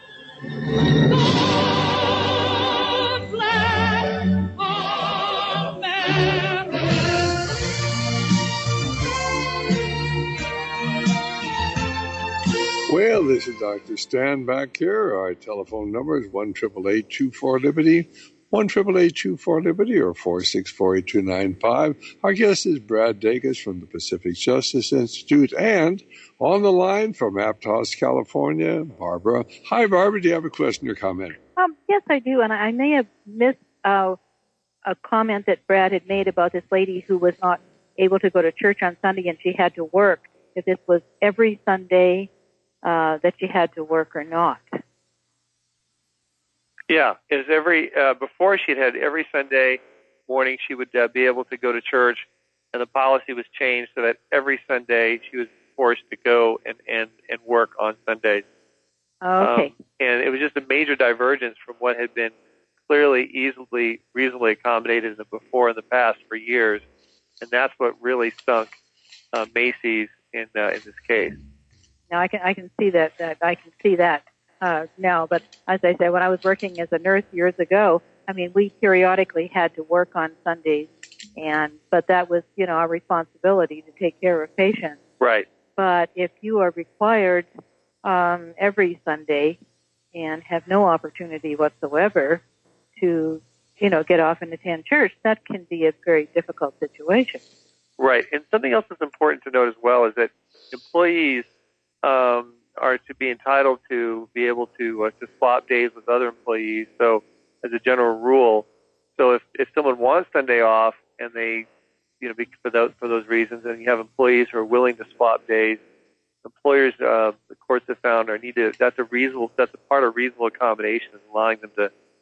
Speaker 1: Well, this is Dr. Stan back here. Our telephone number is 1-888-24-LIBERTY, 1-888-24-LIBERTY, or 464-8295. Our guest is Brad Dacus from the Pacific Justice Institute, and on the line from Aptos, California, Barbara. Hi, Barbara. Do you have a question or comment?
Speaker 21: Yes, I do, and I may have missed a comment that Brad had made about this lady who was not able to go to church on Sunday and she had to work. If this was every Sunday that you had to work or not.
Speaker 17: Yeah, is before she'd had every Sunday morning she would be able to go to church, and the policy was changed so that every Sunday she was forced to go and work on Sundays.
Speaker 21: Okay.
Speaker 17: And it was just a major divergence from what had been clearly reasonably accommodated before in the past for years, and that's what really stunk Macy's in this case.
Speaker 21: Now I can see that. I can see that now. But as I said, when I was working as a nurse years ago, I mean, we periodically had to work on Sundays, but that was, our responsibility to take care of patients.
Speaker 17: Right.
Speaker 21: But if you are required every Sunday and have no opportunity whatsoever to, get off and attend church, that can be a very difficult situation.
Speaker 17: Right. And something else that's important to note as well is that employees are to be entitled to be able to swap days with other employees. So as a general rule, so if someone wants Sunday off and they, for those reasons, and you have employees who are willing to swap days, employers, the courts have found, that's a part of reasonable accommodation, is allowing them to swap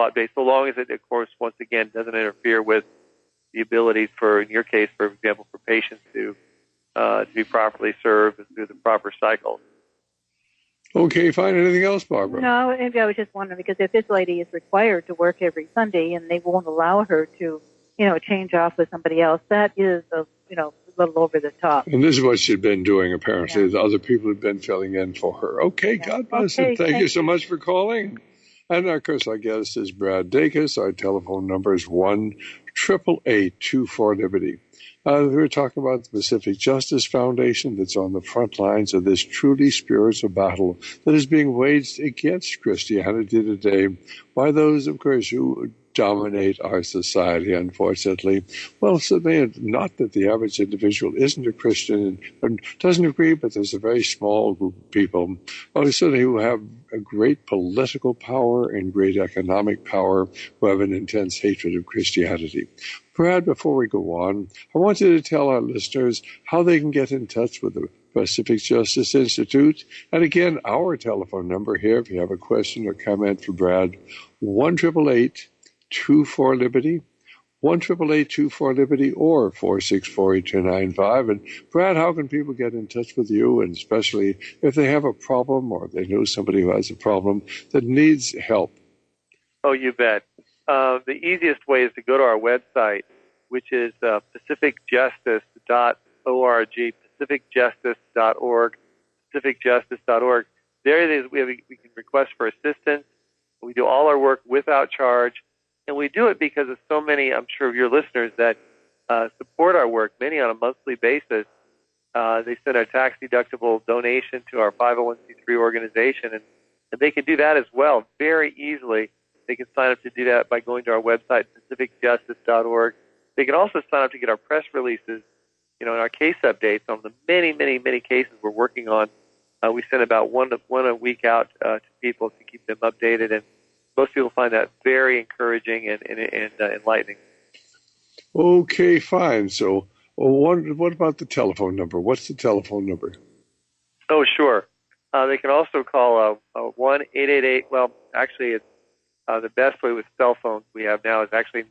Speaker 17: thought-based, so long as it, of course, once again, doesn't interfere with the ability for, in your case, for example, for patients to be properly served through the proper cycle.
Speaker 1: Okay, fine. Anything else, Barbara?
Speaker 21: No, I was just wondering, because if this lady is required to work every Sunday and they won't allow her to, change off with somebody else, that is a little over the top.
Speaker 1: And this is what she'd been doing, apparently. The other people had been filling in for her. Okay, God bless her. Thank you so much for calling. And, of course, our guest is Brad Dacus. Our telephone number is 1-888-24-LIBERTY. We're talking about the Pacific Justice Foundation that's on the front lines of this truly spiritual battle that is being waged against Christianity today by those, of course, who dominate our society, unfortunately. Well, certainly not that the average individual isn't a Christian and doesn't agree, but there's a very small group of people, certainly who have a great political power and great economic power, who have an intense hatred of Christianity. Brad, before we go on, I want you to tell our listeners how they can get in touch with the Pacific Justice Institute. And again, our telephone number here, if you have a question or comment for Brad, 1-888-24-LIBERTY, 1-888-24-LIBERTY, or 464-8295. And Brad, how can people get in touch with you, and especially if they have a problem or they know somebody who has a problem that needs help?
Speaker 17: Oh, you bet. The easiest way is to go to our website, which is pacificjustice.org, pacificjustice.org, pacificjustice.org. There it is. We can request for assistance. We do all our work without charge, and we do it because of so many, I'm sure, of your listeners that support our work, many on a monthly basis. They send a tax-deductible donation to our 501c3 organization, and they can do that as well very easily. They can sign up to do that by going to our website, pacificjustice.org. They can also sign up to get our press releases, and our case updates on the many, many, many cases we're working on. We send about one a week out to people to keep them updated, and most people find that very encouraging and enlightening.
Speaker 1: Okay, fine. So what about the telephone number? What's the telephone number?
Speaker 17: Oh, sure. They can also call 1-888. Well, actually, it's the best way with cell phones we have now is actually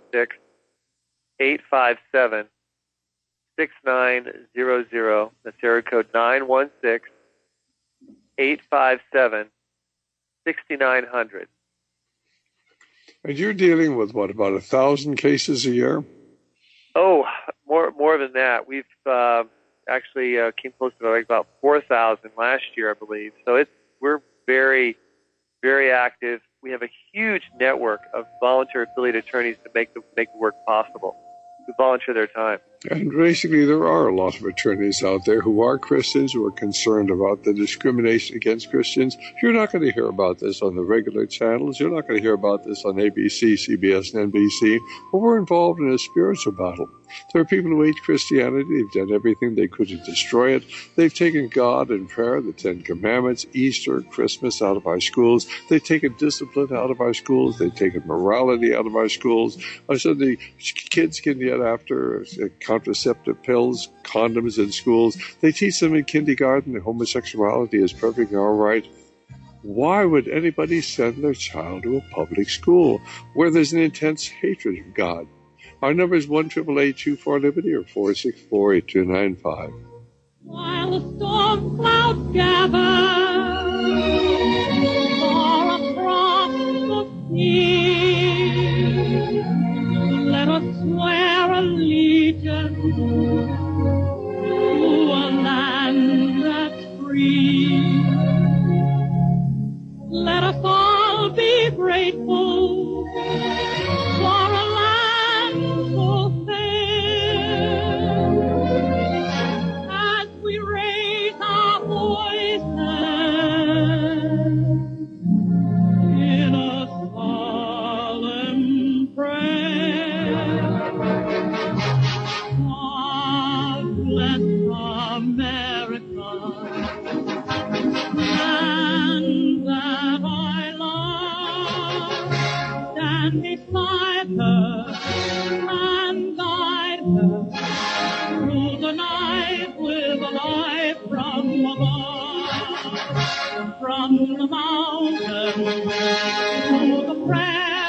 Speaker 17: 916-857-6900. That's area code 916-857-6900.
Speaker 1: And you're dealing with, what, about 1,000 cases a year?
Speaker 17: Oh, more than that. We've actually came close to about 4,000 last year, I believe. So we're very, very active. We have a huge network of volunteer affiliate attorneys to make the work possible, who volunteer their time.
Speaker 1: And basically, there are a lot of attorneys out there who are Christians, who are concerned about the discrimination against Christians. You're not going to hear about this on the regular channels. You're not going to hear about this on ABC, CBS, and NBC. But we're involved in a spiritual battle. There are people who hate Christianity. They've done everything they could to destroy it. They've taken God and prayer, the Ten Commandments, Easter, Christmas out of our schools. They've taken discipline out of our schools. They've taken morality out of our schools. So the kids can get after contraceptive pills, condoms in schools. They teach them in kindergarten that homosexuality is perfectly all right. Why would anybody send their child to a public school where there's an intense hatred of God? Our number is 1-888-24-LIBERTY or 464-8295.
Speaker 6: While the storm clouds gather far across the sea, let us swear allegiance to a land that's free. Let us all be grateful for a land so fair, as we raise our voices in a solemn prayer. God bless America, and that I love. Stand beside her and guide her through the night with a light from above. From the mountain to the prayer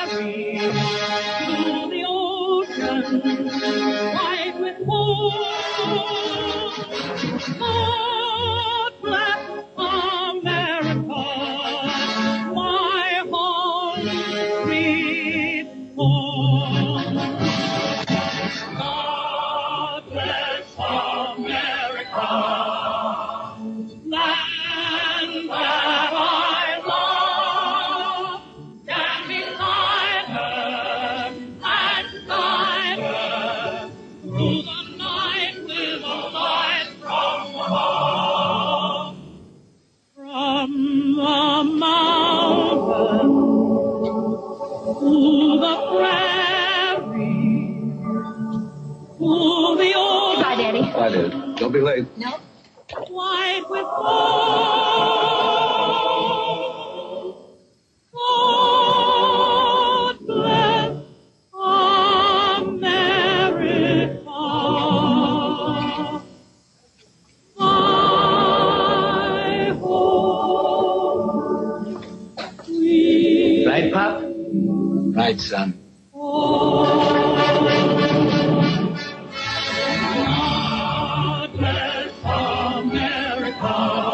Speaker 6: God bless America, my home sweet home. God bless America, land that I love. Stand beside her and guide her through the night with a light from above. From the mountain to the prairie to the old.
Speaker 19: Bye, Daddy. Bye, Dad. Don't be late.
Speaker 20: No.
Speaker 6: White with gold. God bless America. I hope we
Speaker 19: Right, Pop? Right, son.
Speaker 6: God bless America,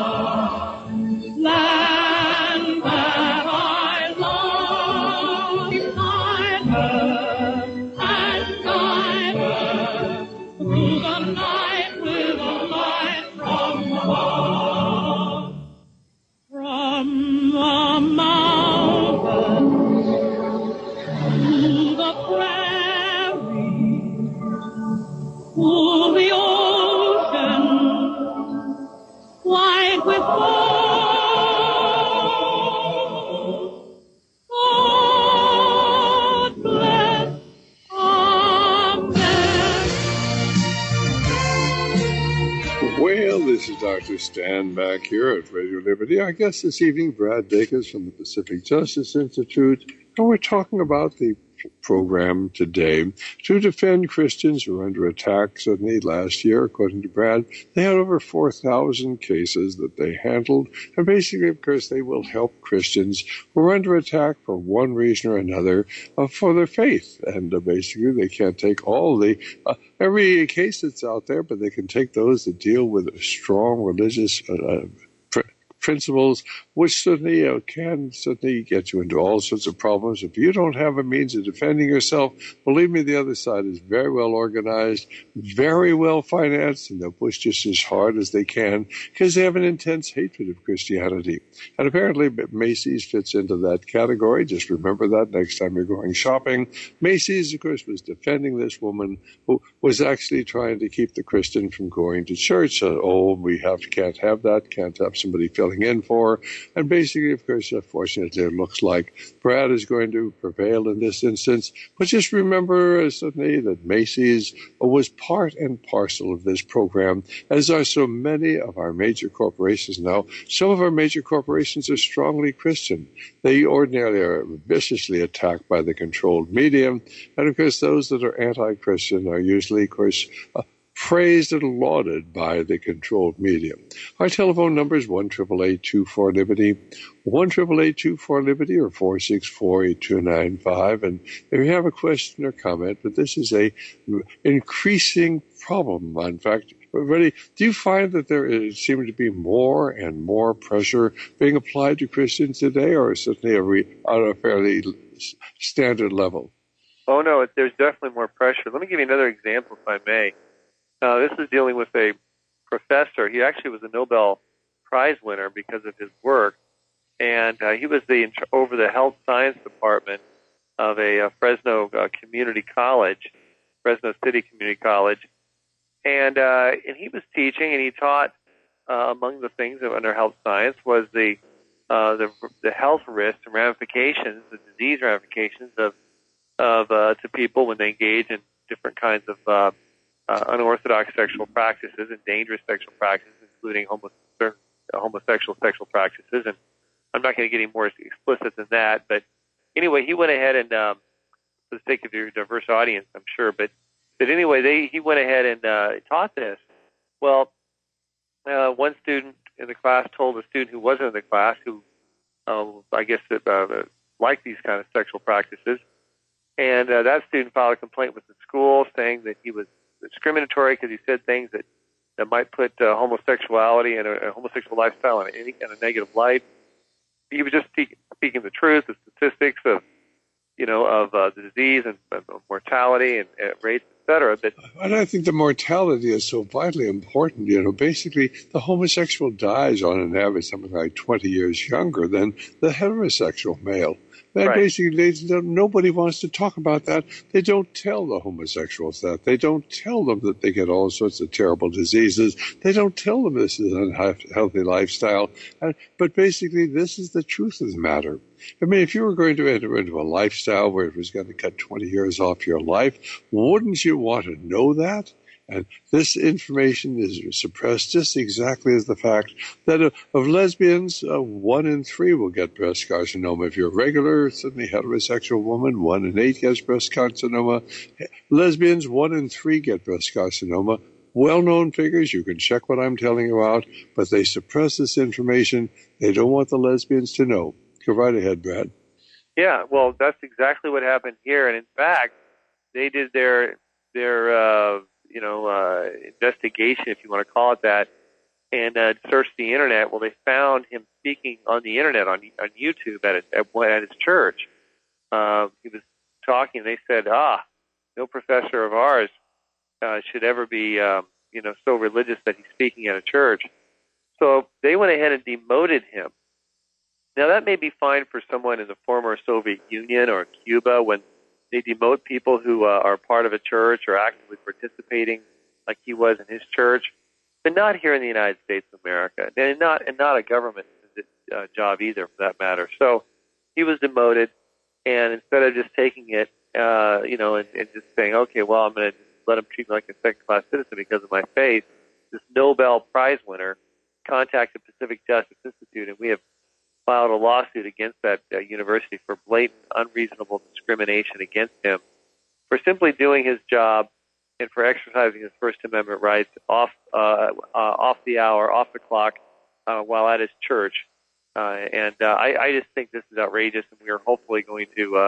Speaker 6: land that I love. Beside her and guide her through the night with a light from above. From the mountains to the prairie to the ocean, white with gold. God bless America.
Speaker 1: Well, this is Dr. Stan back here at Radio Liberty. Our guest this evening, Brad Dacus from the Pacific Justice Institute, and we're talking about the program today to defend Christians who were under attack. Suddenly last year, according to Brad, they had over 4,000 cases that they handled, and basically, of course, they will help Christians who are under attack for one reason or another for their faith, and basically they can't take all the every case that's out there, but they can take those that deal with strong religious principles, which certainly can get you into all sorts of problems. If you don't have a means of defending yourself, believe me, the other side is very well organized, very well financed, and they'll push just as hard as they can because they have an intense hatred of Christianity. And apparently Macy's fits into that category. Just remember that next time you're going shopping. Macy's, of course, was defending this woman who was actually trying to keep the Christian from going to church. We can't have that, can't have somebody filling in for. And basically, of course, fortunately, it looks like Brad is going to prevail in this instance. But just remember, certainly, that Macy's was part and parcel of this program, as are so many of our major corporations now. Some of our major corporations are strongly Christian. They ordinarily are viciously attacked by the controlled media. And, of course, those that are anti-Christian are usually, of course, praised and lauded by the controlled media. Our telephone number is 1-888-24-LIBERTY, 1-888-24-LIBERTY, or 464-8295. And if you have a question or comment, but this is a increasing problem. In fact, do you find that there seems to be more and more pressure being applied to Christians today, or certainly at a fairly standard level?
Speaker 17: Oh, no, there's definitely more pressure. Let me give you another example, if I may. This is dealing with a professor. He actually was a Nobel Prize winner because of his work, and he was over the health science department of a Fresno community college, Fresno City Community College, and he was teaching, and he taught among the things under health science was the health risks and ramifications, the disease ramifications of to people when they engage in different kinds of unorthodox sexual practices and dangerous sexual practices, including homosexual sexual practices. And I'm not going to get any more explicit than that. But anyway, he went ahead and, for the sake of your diverse audience, I'm sure, but anyway, he went ahead and taught this. Well, one student in the class told a student who wasn't in the class, who I guess liked these kind of sexual practices, and that student filed a complaint with the school saying that he was discriminatory because he said things that might put homosexuality and a homosexual lifestyle in a negative light. He was just speaking the truth, the statistics of the disease and mortality and rates, et cetera.
Speaker 1: And I think the mortality is so vitally important. Basically, the homosexual dies on an average something like 20 years younger than the heterosexual male. And
Speaker 17: right.
Speaker 1: Basically, nobody wants to talk about that. They don't tell the homosexuals that. They don't tell them that they get all sorts of terrible diseases. They don't tell them this is an unhealthy lifestyle. But basically, this is the truth of the matter. I mean, if you were going to enter into a lifestyle where it was going to cut 20 years off your life, wouldn't you want to know that? And this information is suppressed just exactly as the fact that of lesbians, 1 in 3 will get breast carcinoma. If you're a regular, certainly heterosexual woman, 1 in 8 gets breast carcinoma. Lesbians, 1 in 3 get breast carcinoma. Well-known figures, you can check what I'm telling you out, but they suppress this information. They don't want the lesbians to know. Go right ahead, Brad.
Speaker 17: Yeah, well, that's exactly what happened here. And in fact, they did their investigation, if you want to call it that, and searched the internet. Well, they found him speaking on the internet on YouTube at his church. He was talking. They said, no professor of ours should ever be, so religious that he's speaking at a church. So they went ahead and demoted him. Now, that may be fine for someone in the former Soviet Union or Cuba when they demote people who are part of a church or actively participating like he was in his church, but not here in the United States of America, and not a government job either, for that matter. So he was demoted, and instead of just taking it, and just saying, okay, well, I'm going to let him treat me like a second-class citizen because of my faith, this Nobel Prize winner contacted Pacific Justice Institute, and we have filed a lawsuit against that university for blatant, unreasonable discrimination against him for simply doing his job and for exercising his First Amendment rights off the hour, off the clock, while at his church. I just think this is outrageous, and we are hopefully going to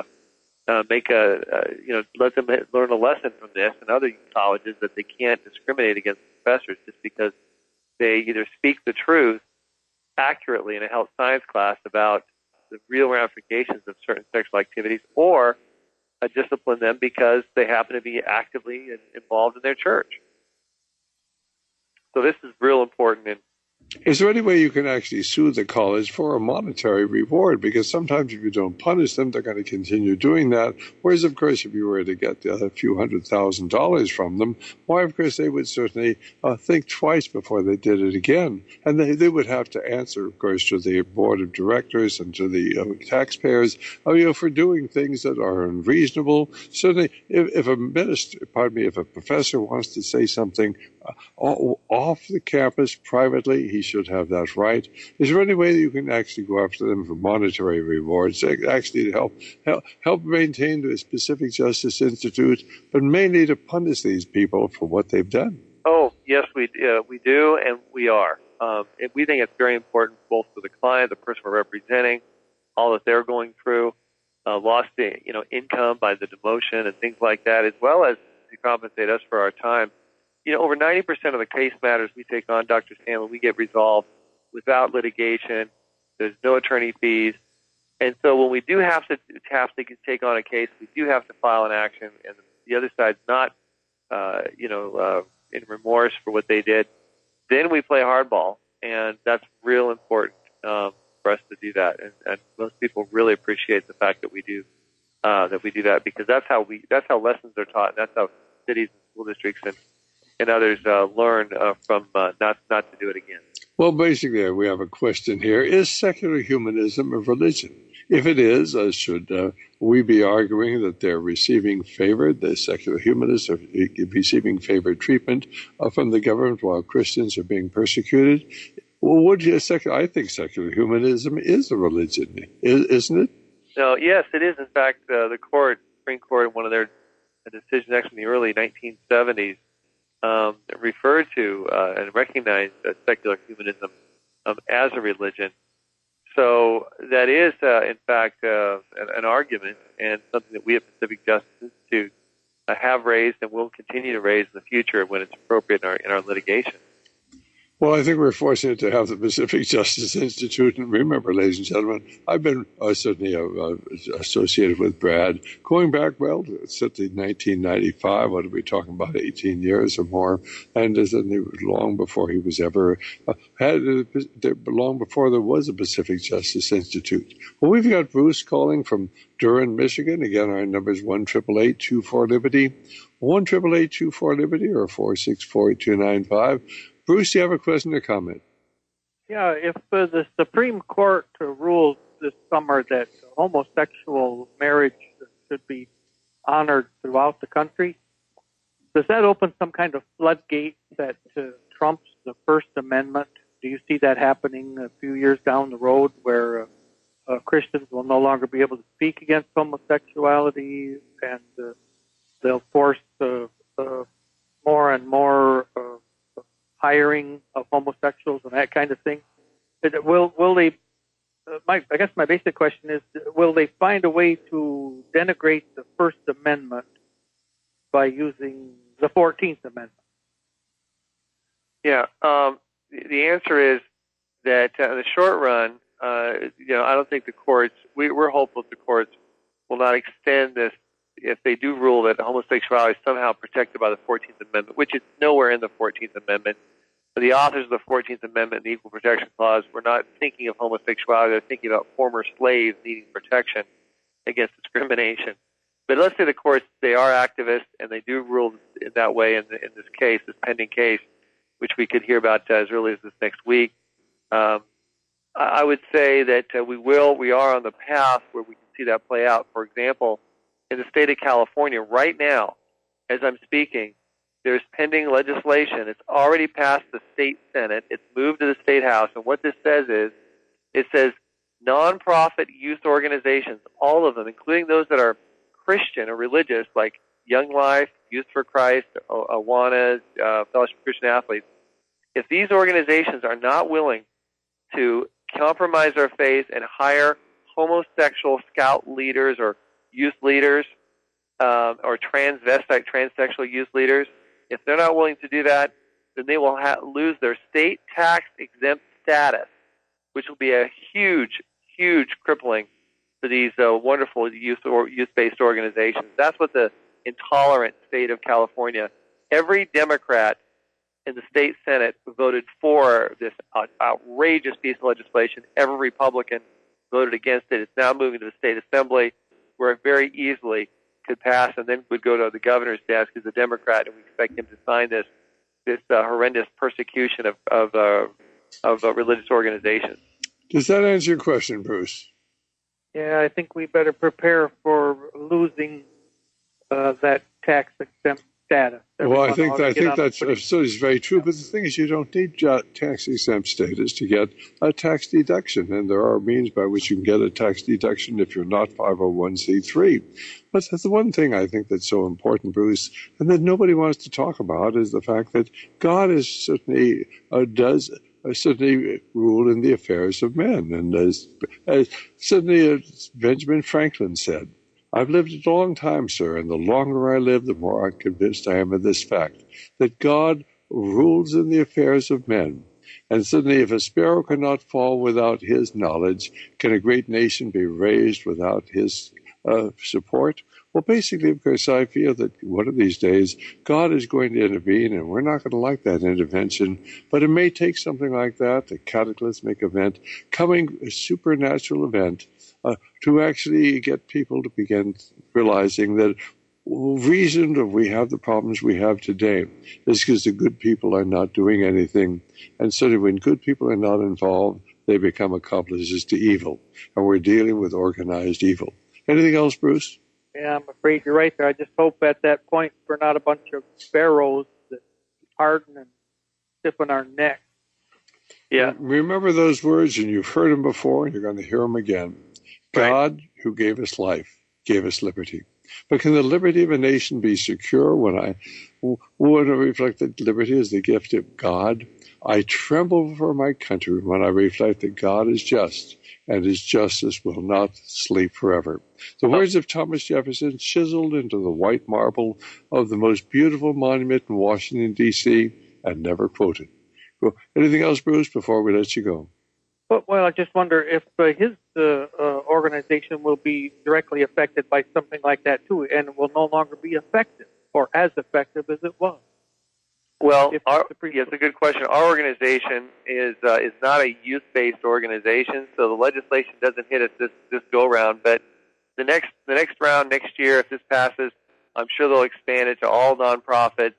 Speaker 17: let them learn a lesson from this and other colleges that they can't discriminate against professors just because they either speak the truth accurately in a health science class about the real ramifications of certain sexual activities, or discipline them because they happen to be actively involved in their church. So this is real important. And
Speaker 1: is there any way you can actually sue the college for a monetary reward? Because sometimes if you don't punish them, they're going to continue doing that. Whereas, of course, if you were to get a few $100,000 from them, why, of course, they would certainly think twice before they did it again. And they would have to answer, of course, to the board of directors and to the taxpayers, for doing things that are unreasonable. Certainly, if a professor wants to say something off the campus privately, he should have that right. Is there any way that you can actually go after them for monetary rewards, actually to help maintain the Pacific Justice Institute, but mainly to punish these people for what they've done?
Speaker 17: Oh, yes, we do, and we are. We think it's very important both for the client, the person we're representing, all that they're going through, lost income by the demotion and things like that, as well as to compensate us for our time. Over 90% of the case matters we take on, Dr. Stanley, we get resolved without litigation. There's no attorney fees. And so when we do have to take on a case, we do have to file an action, and the other side's not, in remorse for what they did. Then we play hardball, and that's real important for us to do that. And most people really appreciate the fact that we do that because that's how lessons are taught. And that's how cities and school districts and others learn from not to do it again.
Speaker 1: Well, basically, we have a question here. Is secular humanism a religion? If it is, should we be arguing that they're receiving the secular humanists are receiving favored treatment from the government while Christians are being persecuted? Well, I think secular humanism is a religion, isn't it?
Speaker 17: No, yes, it is. In fact, the Supreme Court, in one of their decisions actually in the early 1970s, referred to and recognized secular humanism as a religion. So that is, in fact, an argument and something that we at Pacific Justice Institute have raised and will continue to raise in the future when it's appropriate in our litigation.
Speaker 1: Well, I think we're fortunate to have the Pacific Justice Institute. And remember, ladies and gentlemen, I've been certainly associated with Brad going back, well, certainly 1995. What are we talking about, 18 years or more? And long before he was ever long before there was a Pacific Justice Institute. Well, we've got Bruce calling from Durham, Michigan. Again, our number is 1-888-24-LIBERTY, 1-888-24-LIBERTY, or 464-8295. Bruce, do you have a question or comment?
Speaker 3: Yeah, if the Supreme Court rules this summer that homosexual marriage should be honored throughout the country, does that open some kind of floodgate that trumps the First Amendment? Do you see that happening a few years down the road where Christians will no longer be able to speak against homosexuality and they'll force more and more hiring of homosexuals and that kind of thing? Will they? I guess my basic question is: will they find a way to denigrate the First Amendment by using the 14th Amendment?
Speaker 17: Yeah, the answer is that in the short run, I don't think the courts. We're hopeful the courts will not extend this if they do rule that homosexuality is somehow protected by the 14th Amendment, which is nowhere in the 14th Amendment. The authors of the 14th Amendment and the Equal Protection Clause were not thinking of homosexuality. They're thinking about former slaves needing protection against discrimination. But let's say the courts, they are activists, and they do rule in that way in this case, this pending case, which we could hear about as early as this next week. I would say that we are on the path where we can see that play out. For example, in the state of California right now, as I'm speaking, there's pending legislation. It's already passed the state Senate. It's moved to the state House. And what this says is, it says nonprofit youth organizations, all of them, including those that are Christian or religious, like Young Life, Youth for Christ, Awana, Fellowship of Christian Athletes, if these organizations are not willing to compromise their faith and hire homosexual scout leaders or youth leaders or transvestite, transsexual youth leaders, if they're not willing to do that, then they will lose their state tax-exempt status, which will be a huge, huge crippling for these wonderful youth-based organizations. That's what the intolerant state of California, every Democrat in the state Senate voted for this outrageous piece of legislation. Every Republican voted against it. It's now moving to the state assembly, where it very easily could pass and then would go to the governor's desk as a Democrat, and we expect him to sign this horrendous persecution of religious organizations.
Speaker 1: Does that answer your question, Bruce?
Speaker 3: Yeah, I think we better prepare for losing that tax-exempt status.
Speaker 1: Well, I think that's very true. But the thing is, you don't need tax-exempt status to get a tax deduction, and there are means by which you can get a tax deduction if you're not 501c3. But the one thing I think that's so important, Bruce, and that nobody wants to talk about, is the fact that God is certainly certainly rule in the affairs of men, and as Benjamin Franklin said, "I've lived a long time, sir, and the longer I live, the more convinced I am of this fact, that God rules in the affairs of men. And suddenly, if a sparrow cannot fall without his knowledge, can a great nation be raised without his support?" Well, basically, of course, I feel that one of these days, God is going to intervene, and we're not going to like that intervention, but it may take something like that, a cataclysmic event, a supernatural event, to actually get people to begin realizing that reason that we have the problems we have today is because the good people are not doing anything. And so when good people are not involved, they become accomplices to evil. And we're dealing with organized evil. Anything else, Bruce?
Speaker 3: Yeah, I'm afraid you're right there. I just hope at that point we're not a bunch of sparrows that harden and stiffen our neck.
Speaker 17: Yeah.
Speaker 1: Remember those words, and you've heard them before, and you're going to hear them again. God, who gave us life, gave us liberty. But can the liberty of a nation be secure when I reflect that liberty is the gift of God? I tremble for my country when I reflect that God is just, and his justice will not sleep forever. The words of Thomas Jefferson chiseled into the white marble of the most beautiful monument in Washington, D.C., and never quoted. Well, anything else, Bruce, before we let you go?
Speaker 3: Well, I just wonder if his organization will be directly affected by something like that, too, and will no longer be effective or as effective as it was.
Speaker 17: Well, it's a good question. Our organization is not a youth-based organization, so the legislation doesn't hit us this go-round. But the next round next year, if this passes, I'm sure they'll expand it to all nonprofits,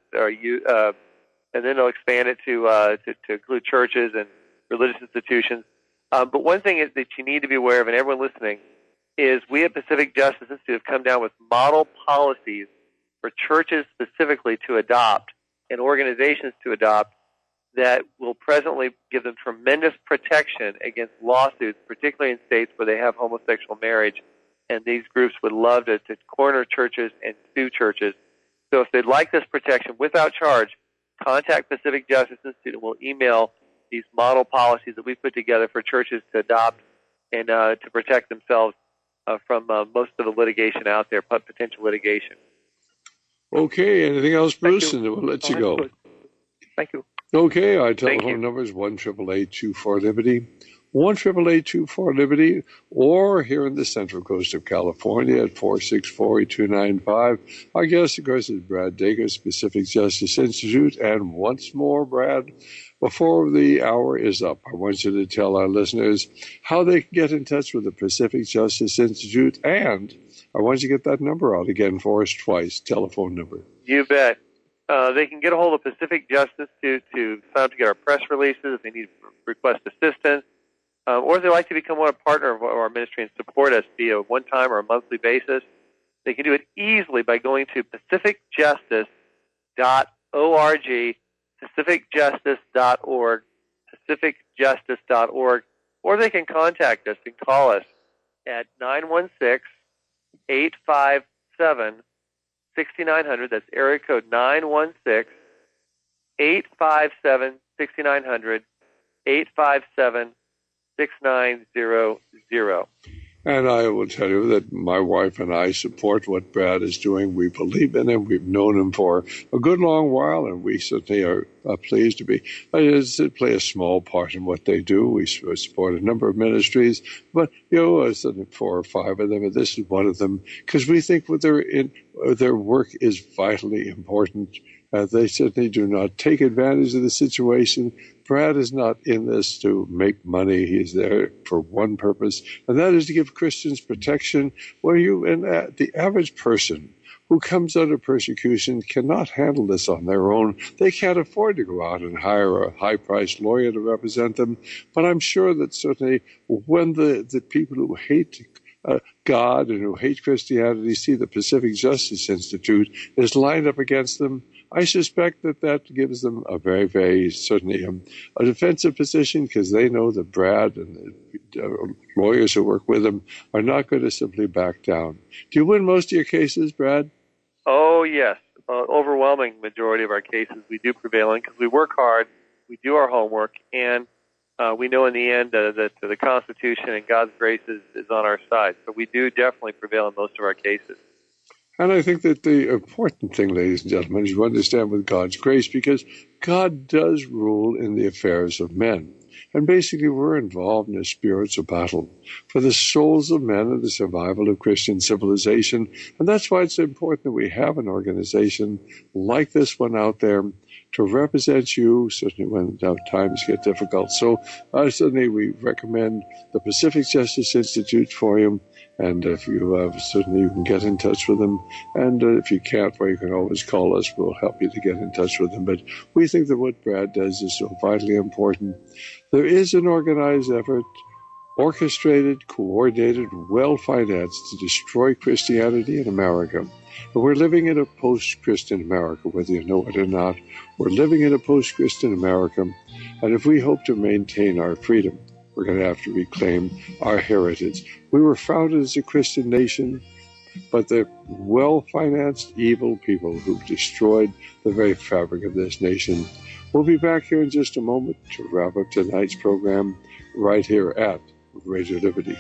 Speaker 17: and then they'll expand it to include churches and religious institutions. But one thing that you need to be aware of, and everyone listening, is we at Pacific Justice Institute have come down with model policies for churches specifically to adopt and organizations to adopt that will presently give them tremendous protection against lawsuits, particularly in states where they have homosexual marriage. And these groups would love to corner churches and sue churches. So if they'd like this protection without charge, contact Pacific Justice Institute and we'll email these model policies that we put together for churches to adopt and to protect themselves from most of the litigation out there, potential litigation.
Speaker 1: Okay, anything else, Bruce? And then we'll let you go.
Speaker 3: Thank you.
Speaker 1: Okay, our telephone number is 1-888-24-LIBERTY, 1-888-24-LIBERTY, or here in the Central Coast of California at 464-8295. Our guest, of course, is Brad Dacus, Pacific Justice Institute. And once more, Brad, before the hour is up, I want you to tell our listeners how they can get in touch with the Pacific Justice Institute, and I want you to get that number out again for us twice, telephone number.
Speaker 17: You bet. They can get a hold of Pacific Justice to sign up to get our press releases if they need to request assistance, or if they'd like to become a partner of our ministry and support us via a one-time or a monthly basis. They can do it easily by going to pacificjustice.org, pacificjustice.org, pacificjustice.org, or they can contact us and call us at 916-857-6900. That's area code 916-857-6900, 857-6900.
Speaker 1: And I will tell you that my wife and I support what Brad is doing. We believe in him. We've known him for a good long while, and we certainly are pleased to play a small part in what they do. We support a number of ministries, but, 4 or 5 of them, and this is one of them, because we think their work is vitally important. They certainly do not take advantage of the situation. Brad is not in this to make money. He's there for one purpose, and that is to give Christians protection. The average person who comes under persecution cannot handle this on their own. They can't afford to go out and hire a high-priced lawyer to represent them. But I'm sure that certainly when the people who hate God and who hate Christianity see the Pacific Justice Institute is lined up against them, I suspect that gives them a very, very, certainly a defensive position, because they know that Brad and the lawyers who work with him are not going to simply back down. Do you win most of your cases, Brad?
Speaker 17: Oh, yes. Overwhelming majority of our cases we do prevail in, because we work hard, we do our homework, and we know in the end that the Constitution and God's grace is on our side. So we do definitely prevail in most of our cases.
Speaker 1: And I think that the important thing, ladies and gentlemen, is to understand with God's grace, because God does rule in the affairs of men. And basically, we're involved in a spiritual battle for the souls of men and the survival of Christian civilization. And that's why it's important that we have an organization like this one out there to represent you, certainly when times get difficult. So certainly we recommend the Pacific Justice Institute for you. And if you certainly you can get in touch with them. And if you can't, well, you can always call us. We'll help you to get in touch with them. But we think that what Brad does is so vitally important. There is an organized effort, orchestrated, coordinated, well-financed to destroy Christianity in America. And we're living in a post-Christian America, whether you know it or not. We're living in a post-Christian America. And if we hope to maintain our freedom, we're going to have to reclaim our heritage. We were founded as a Christian nation, but the well-financed evil people who've destroyed the very fabric of this nation We'll be back here in just a moment to wrap up tonight's program right here at Radio Liberty.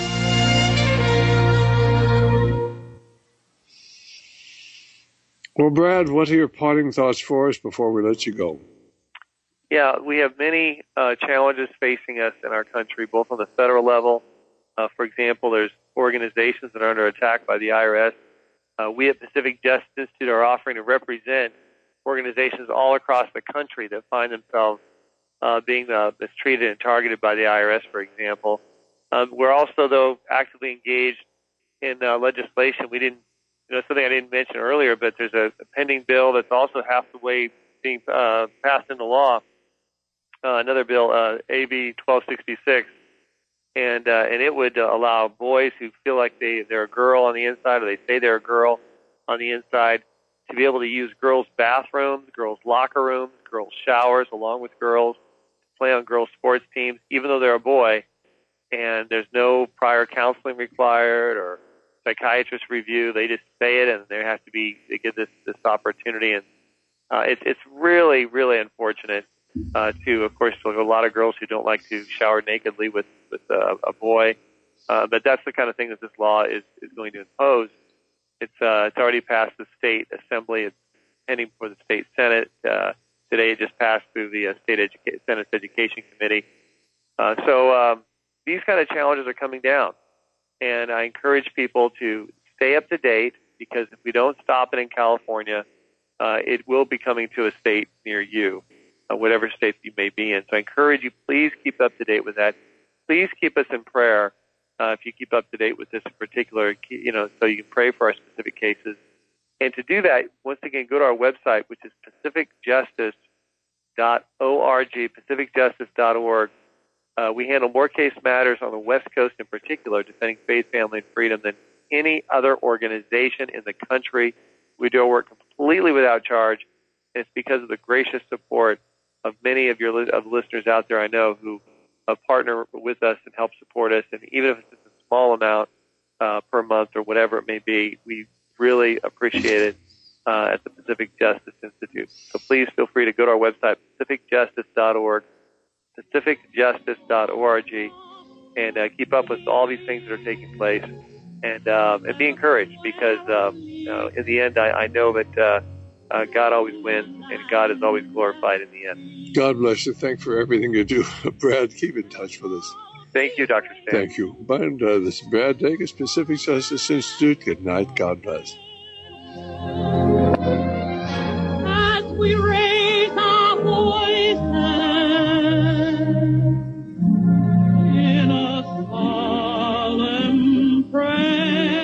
Speaker 1: Well, Brad, what are your parting thoughts for us before we let you go?
Speaker 17: Yeah, we have many challenges facing us in our country, both on the federal level. For example, there's organizations that are under attack by the IRS. We at Pacific Justice Institute are offering to represent organizations all across the country that find themselves being mistreated and targeted by the IRS, for example. We're also, though, actively engaged in legislation. We didn't, something I didn't mention earlier, but there's a pending bill that's also half the way being passed into law. Another bill, AB 1266, and it would allow boys who feel like they're a girl on the inside, or they say they're a girl on the inside, to be able to use girls' bathrooms, girls' locker rooms, girls' showers, along with girls, to play on girls' sports teams, even though they're a boy. And there's no prior counseling required or psychiatrist review. They just say it, and they get this opportunity. And it's really, really unfortunate. Of course, there's a lot of girls who don't like to shower nakedly with a boy, but that's the kind of thing that this law is going to impose. It's already passed the state assembly. It's pending for the state senate. Today, it just passed through the Senate's Education Committee. So these kind of challenges are coming down, and I encourage people to stay up to date, because if we don't stop it in California, it will be coming to a state near you, whatever state you may be in. So I encourage you, please keep up to date with that. Please keep us in prayer if you keep up to date with this in particular, so you can pray for our specific cases. And to do that, once again, go to our website, which is pacificjustice.org, pacificjustice.org. We handle more case matters on the West Coast in particular, defending faith, family, and freedom, than any other organization in the country. We do our work completely without charge. And it's because of the gracious support of many of your listeners out there I know who partner with us and help support us. And even if it's just a small amount per month or whatever it may be, we really appreciate it at the Pacific Justice Institute. So please feel free to go to our website, pacificjustice.org, pacificjustice.org, and keep up with all these things that are taking place, and be encouraged, because in the end, I know that God always wins, and God is always glorified in the end.
Speaker 1: God bless you. Thanks for everything you do. Brad, keep in touch with us.
Speaker 17: Thank you, Dr. Stan.
Speaker 1: Thank you. And this is Brad Dacus, Pacific Justice Institute. Good night. God bless.
Speaker 6: As we raise our voices in a solemn prayer.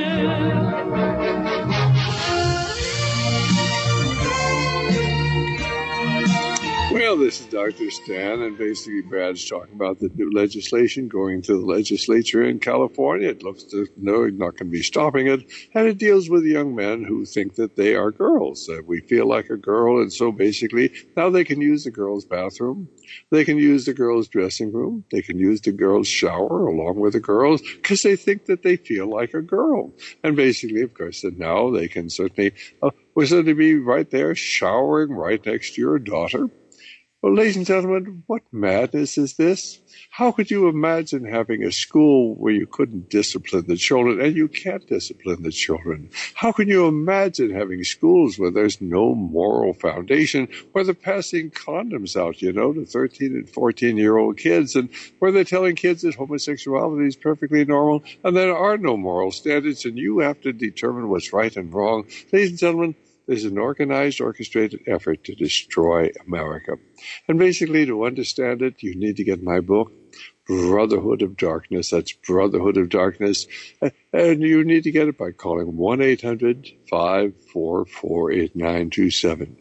Speaker 1: Well, this is Dr. Stan, and basically Brad's talking about the new legislation going to the legislature in California. It looks as though they're not going to be stopping it, and it deals with young men who think that they are girls. We feel like a girl, and so basically now they can use the girls' bathroom, they can use the girls' dressing room, they can use the girls' shower along with the girls, because they think that they feel like a girl. And basically, of course, now they can certainly be right there showering right next to your daughter. Well, ladies and gentlemen, what madness is this? How could you imagine having a school where you couldn't discipline the children, and you can't discipline the children? How can you imagine having schools where there's no moral foundation, where they're passing condoms out, to 13 and 14-year-old kids, and where they're telling kids that homosexuality is perfectly normal, and there are no moral standards, and you have to determine what's right and wrong? Ladies and gentlemen, there's an organized, orchestrated effort to destroy America. And basically, to understand it, you need to get my book, Brotherhood of Darkness. That's Brotherhood of Darkness. And you need to get it by calling 1-800-544-8927.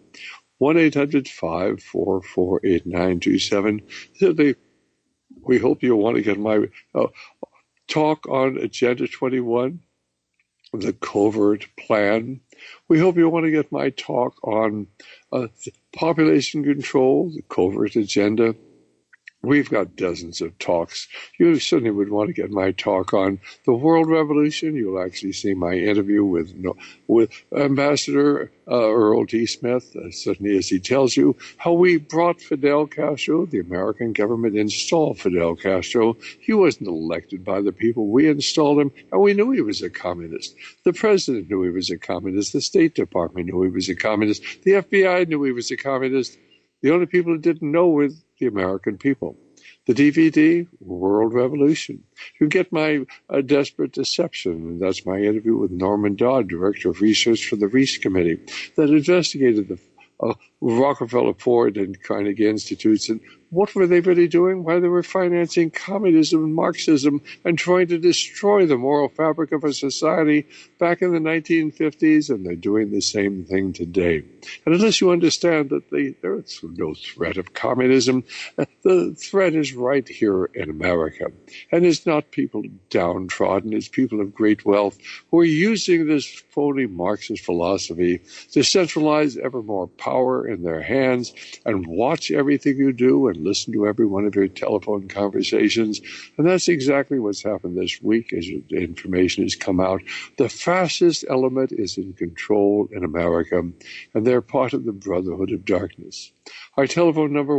Speaker 1: 1-800-544-8927. We hope you'll want to get my talk on Agenda 21, the covert plan. We hope you want to get my talk on population control, the covert agenda, We've got dozens of talks. You certainly would want to get my talk on the World Revolution. You'll actually see my interview with Ambassador Earl T. Smith, certainly as he tells you how we brought Fidel Castro. The American government installed Fidel Castro. He wasn't elected by the people. We installed him, and we knew he was a communist. The president knew he was a communist. The State Department knew he was a communist. The FBI knew he was a communist. The only people who didn't know were the American people. The DVD, World Revolution. You get my Desperate Deception, and that's my interview with Norman Dodd, Director of Research for the Reese Committee, that investigated the Rockefeller, Ford, and Carnegie Institutes. And what were they really doing? Why, they were financing communism and Marxism and trying to destroy the moral fabric of a society back in the 1950s, and they're doing the same thing today. And unless you understand that there's no threat of communism, the threat is right here in America. And it's not people downtrodden, it's people of great wealth who are using this phony Marxist philosophy to centralize ever more power in their hands and watch everything you do and listen to every one of your telephone conversations. And that's exactly what's happened this week as the information has come out. The fascist element is in control in America, and they're part of the Brotherhood of Darkness. Our telephone number,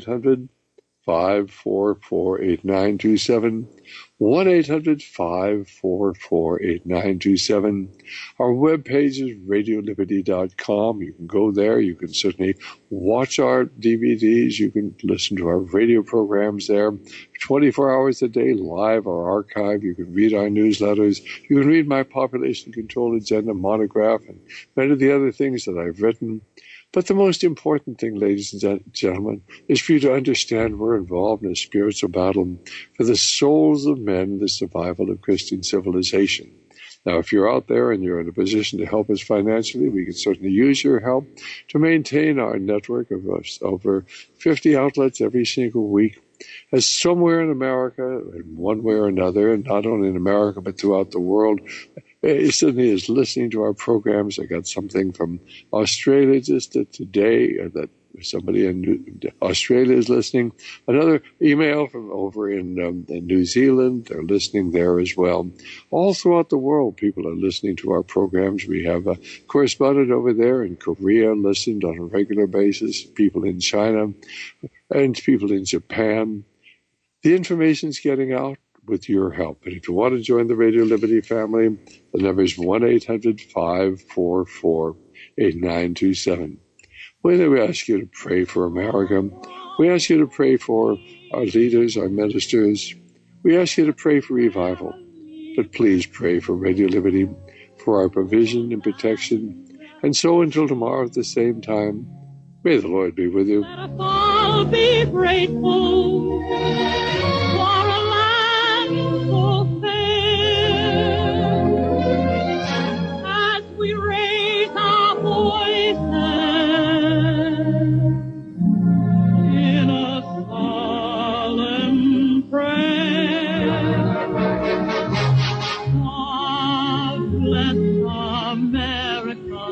Speaker 1: 1-800-544-8927, 1-800-544-8927. Our webpage is radioliberty.com. You can go there. You can certainly watch our DVDs. You can listen to our radio programs there 24 hours a day, live or archive. You can read our newsletters. You can read my Population Control Agenda monograph and many of the other things that I've written. But the most important thing, ladies and gentlemen, is for you to understand we're involved in a spiritual battle for the souls of men, the survival of Christian civilization. Now, if you're out there and you're in a position to help us financially, we can certainly use your help to maintain our network of over 50 outlets every single week. As somewhere in America, in one way or another, and not only in America but throughout the world, certainly is listening to our programs. I got something from Australia just today that somebody in Australia is listening. Another email from over in New Zealand. They're listening there as well. All throughout the world, people are listening to our programs. We have a correspondent over there in Korea listened on a regular basis, people in China and people in Japan. The information's getting out with your help. And if you want to join the Radio Liberty family, the number is 1-800-544-8927. We ask you to pray for America. We ask you to pray for our leaders, our ministers. We ask you to pray for revival. But please pray for Radio Liberty, for our provision and protection. And so until tomorrow at the same time, may the Lord be with you.
Speaker 6: I'll be grateful for a land so fair as we raise our voices in a solemn prayer. God bless America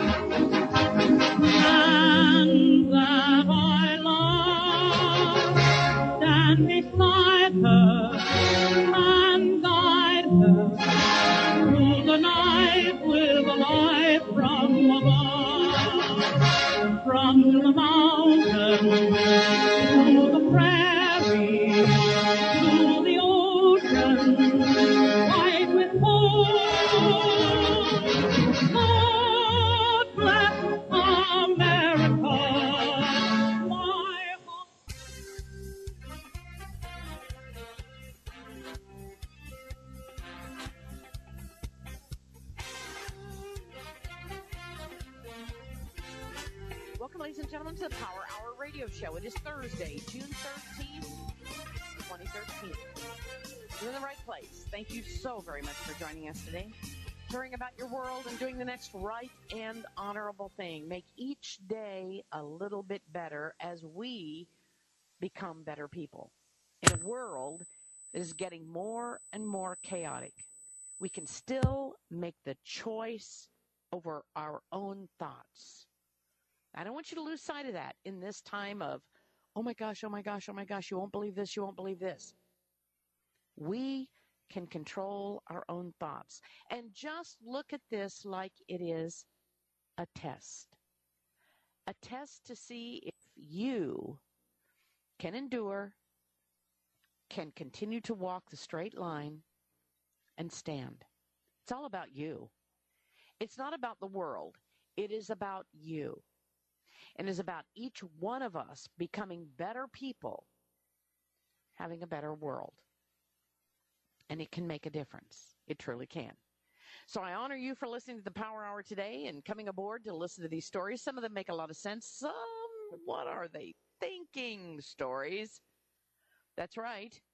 Speaker 6: and that I love. Stand beside her and guide her through the night with a light from above. From the mountain to the prairie to the ocean, white with gold. God bless America.
Speaker 12: Welcome, ladies and gentlemen, to the Power Hour Radio Show. It is Thursday, June 13th, 2013. You're in the right place. Thank you so very much for joining us today. Caring about your world and doing the next right and honorable thing. Make each day a little bit better as we become better people. In a world that is getting more and more chaotic, we can still make the choice over our own thoughts. I don't want you to lose sight of that in this time of
Speaker 5: oh my gosh, oh my gosh, oh my gosh, you won't believe this, you won't believe this. We can control our own thoughts. And just look at this like it is a test. A test to see if you can endure, can continue to walk the straight line, and stand. It's all about you. It's not about the world. It is about you. And it's about each one of us becoming better people, having a better world. And it can make a difference. It truly can. So I honor you for listening to the Power Hour today and coming aboard to listen to these stories. Some of them make a lot of sense. Some, what are they thinking stories? That's right.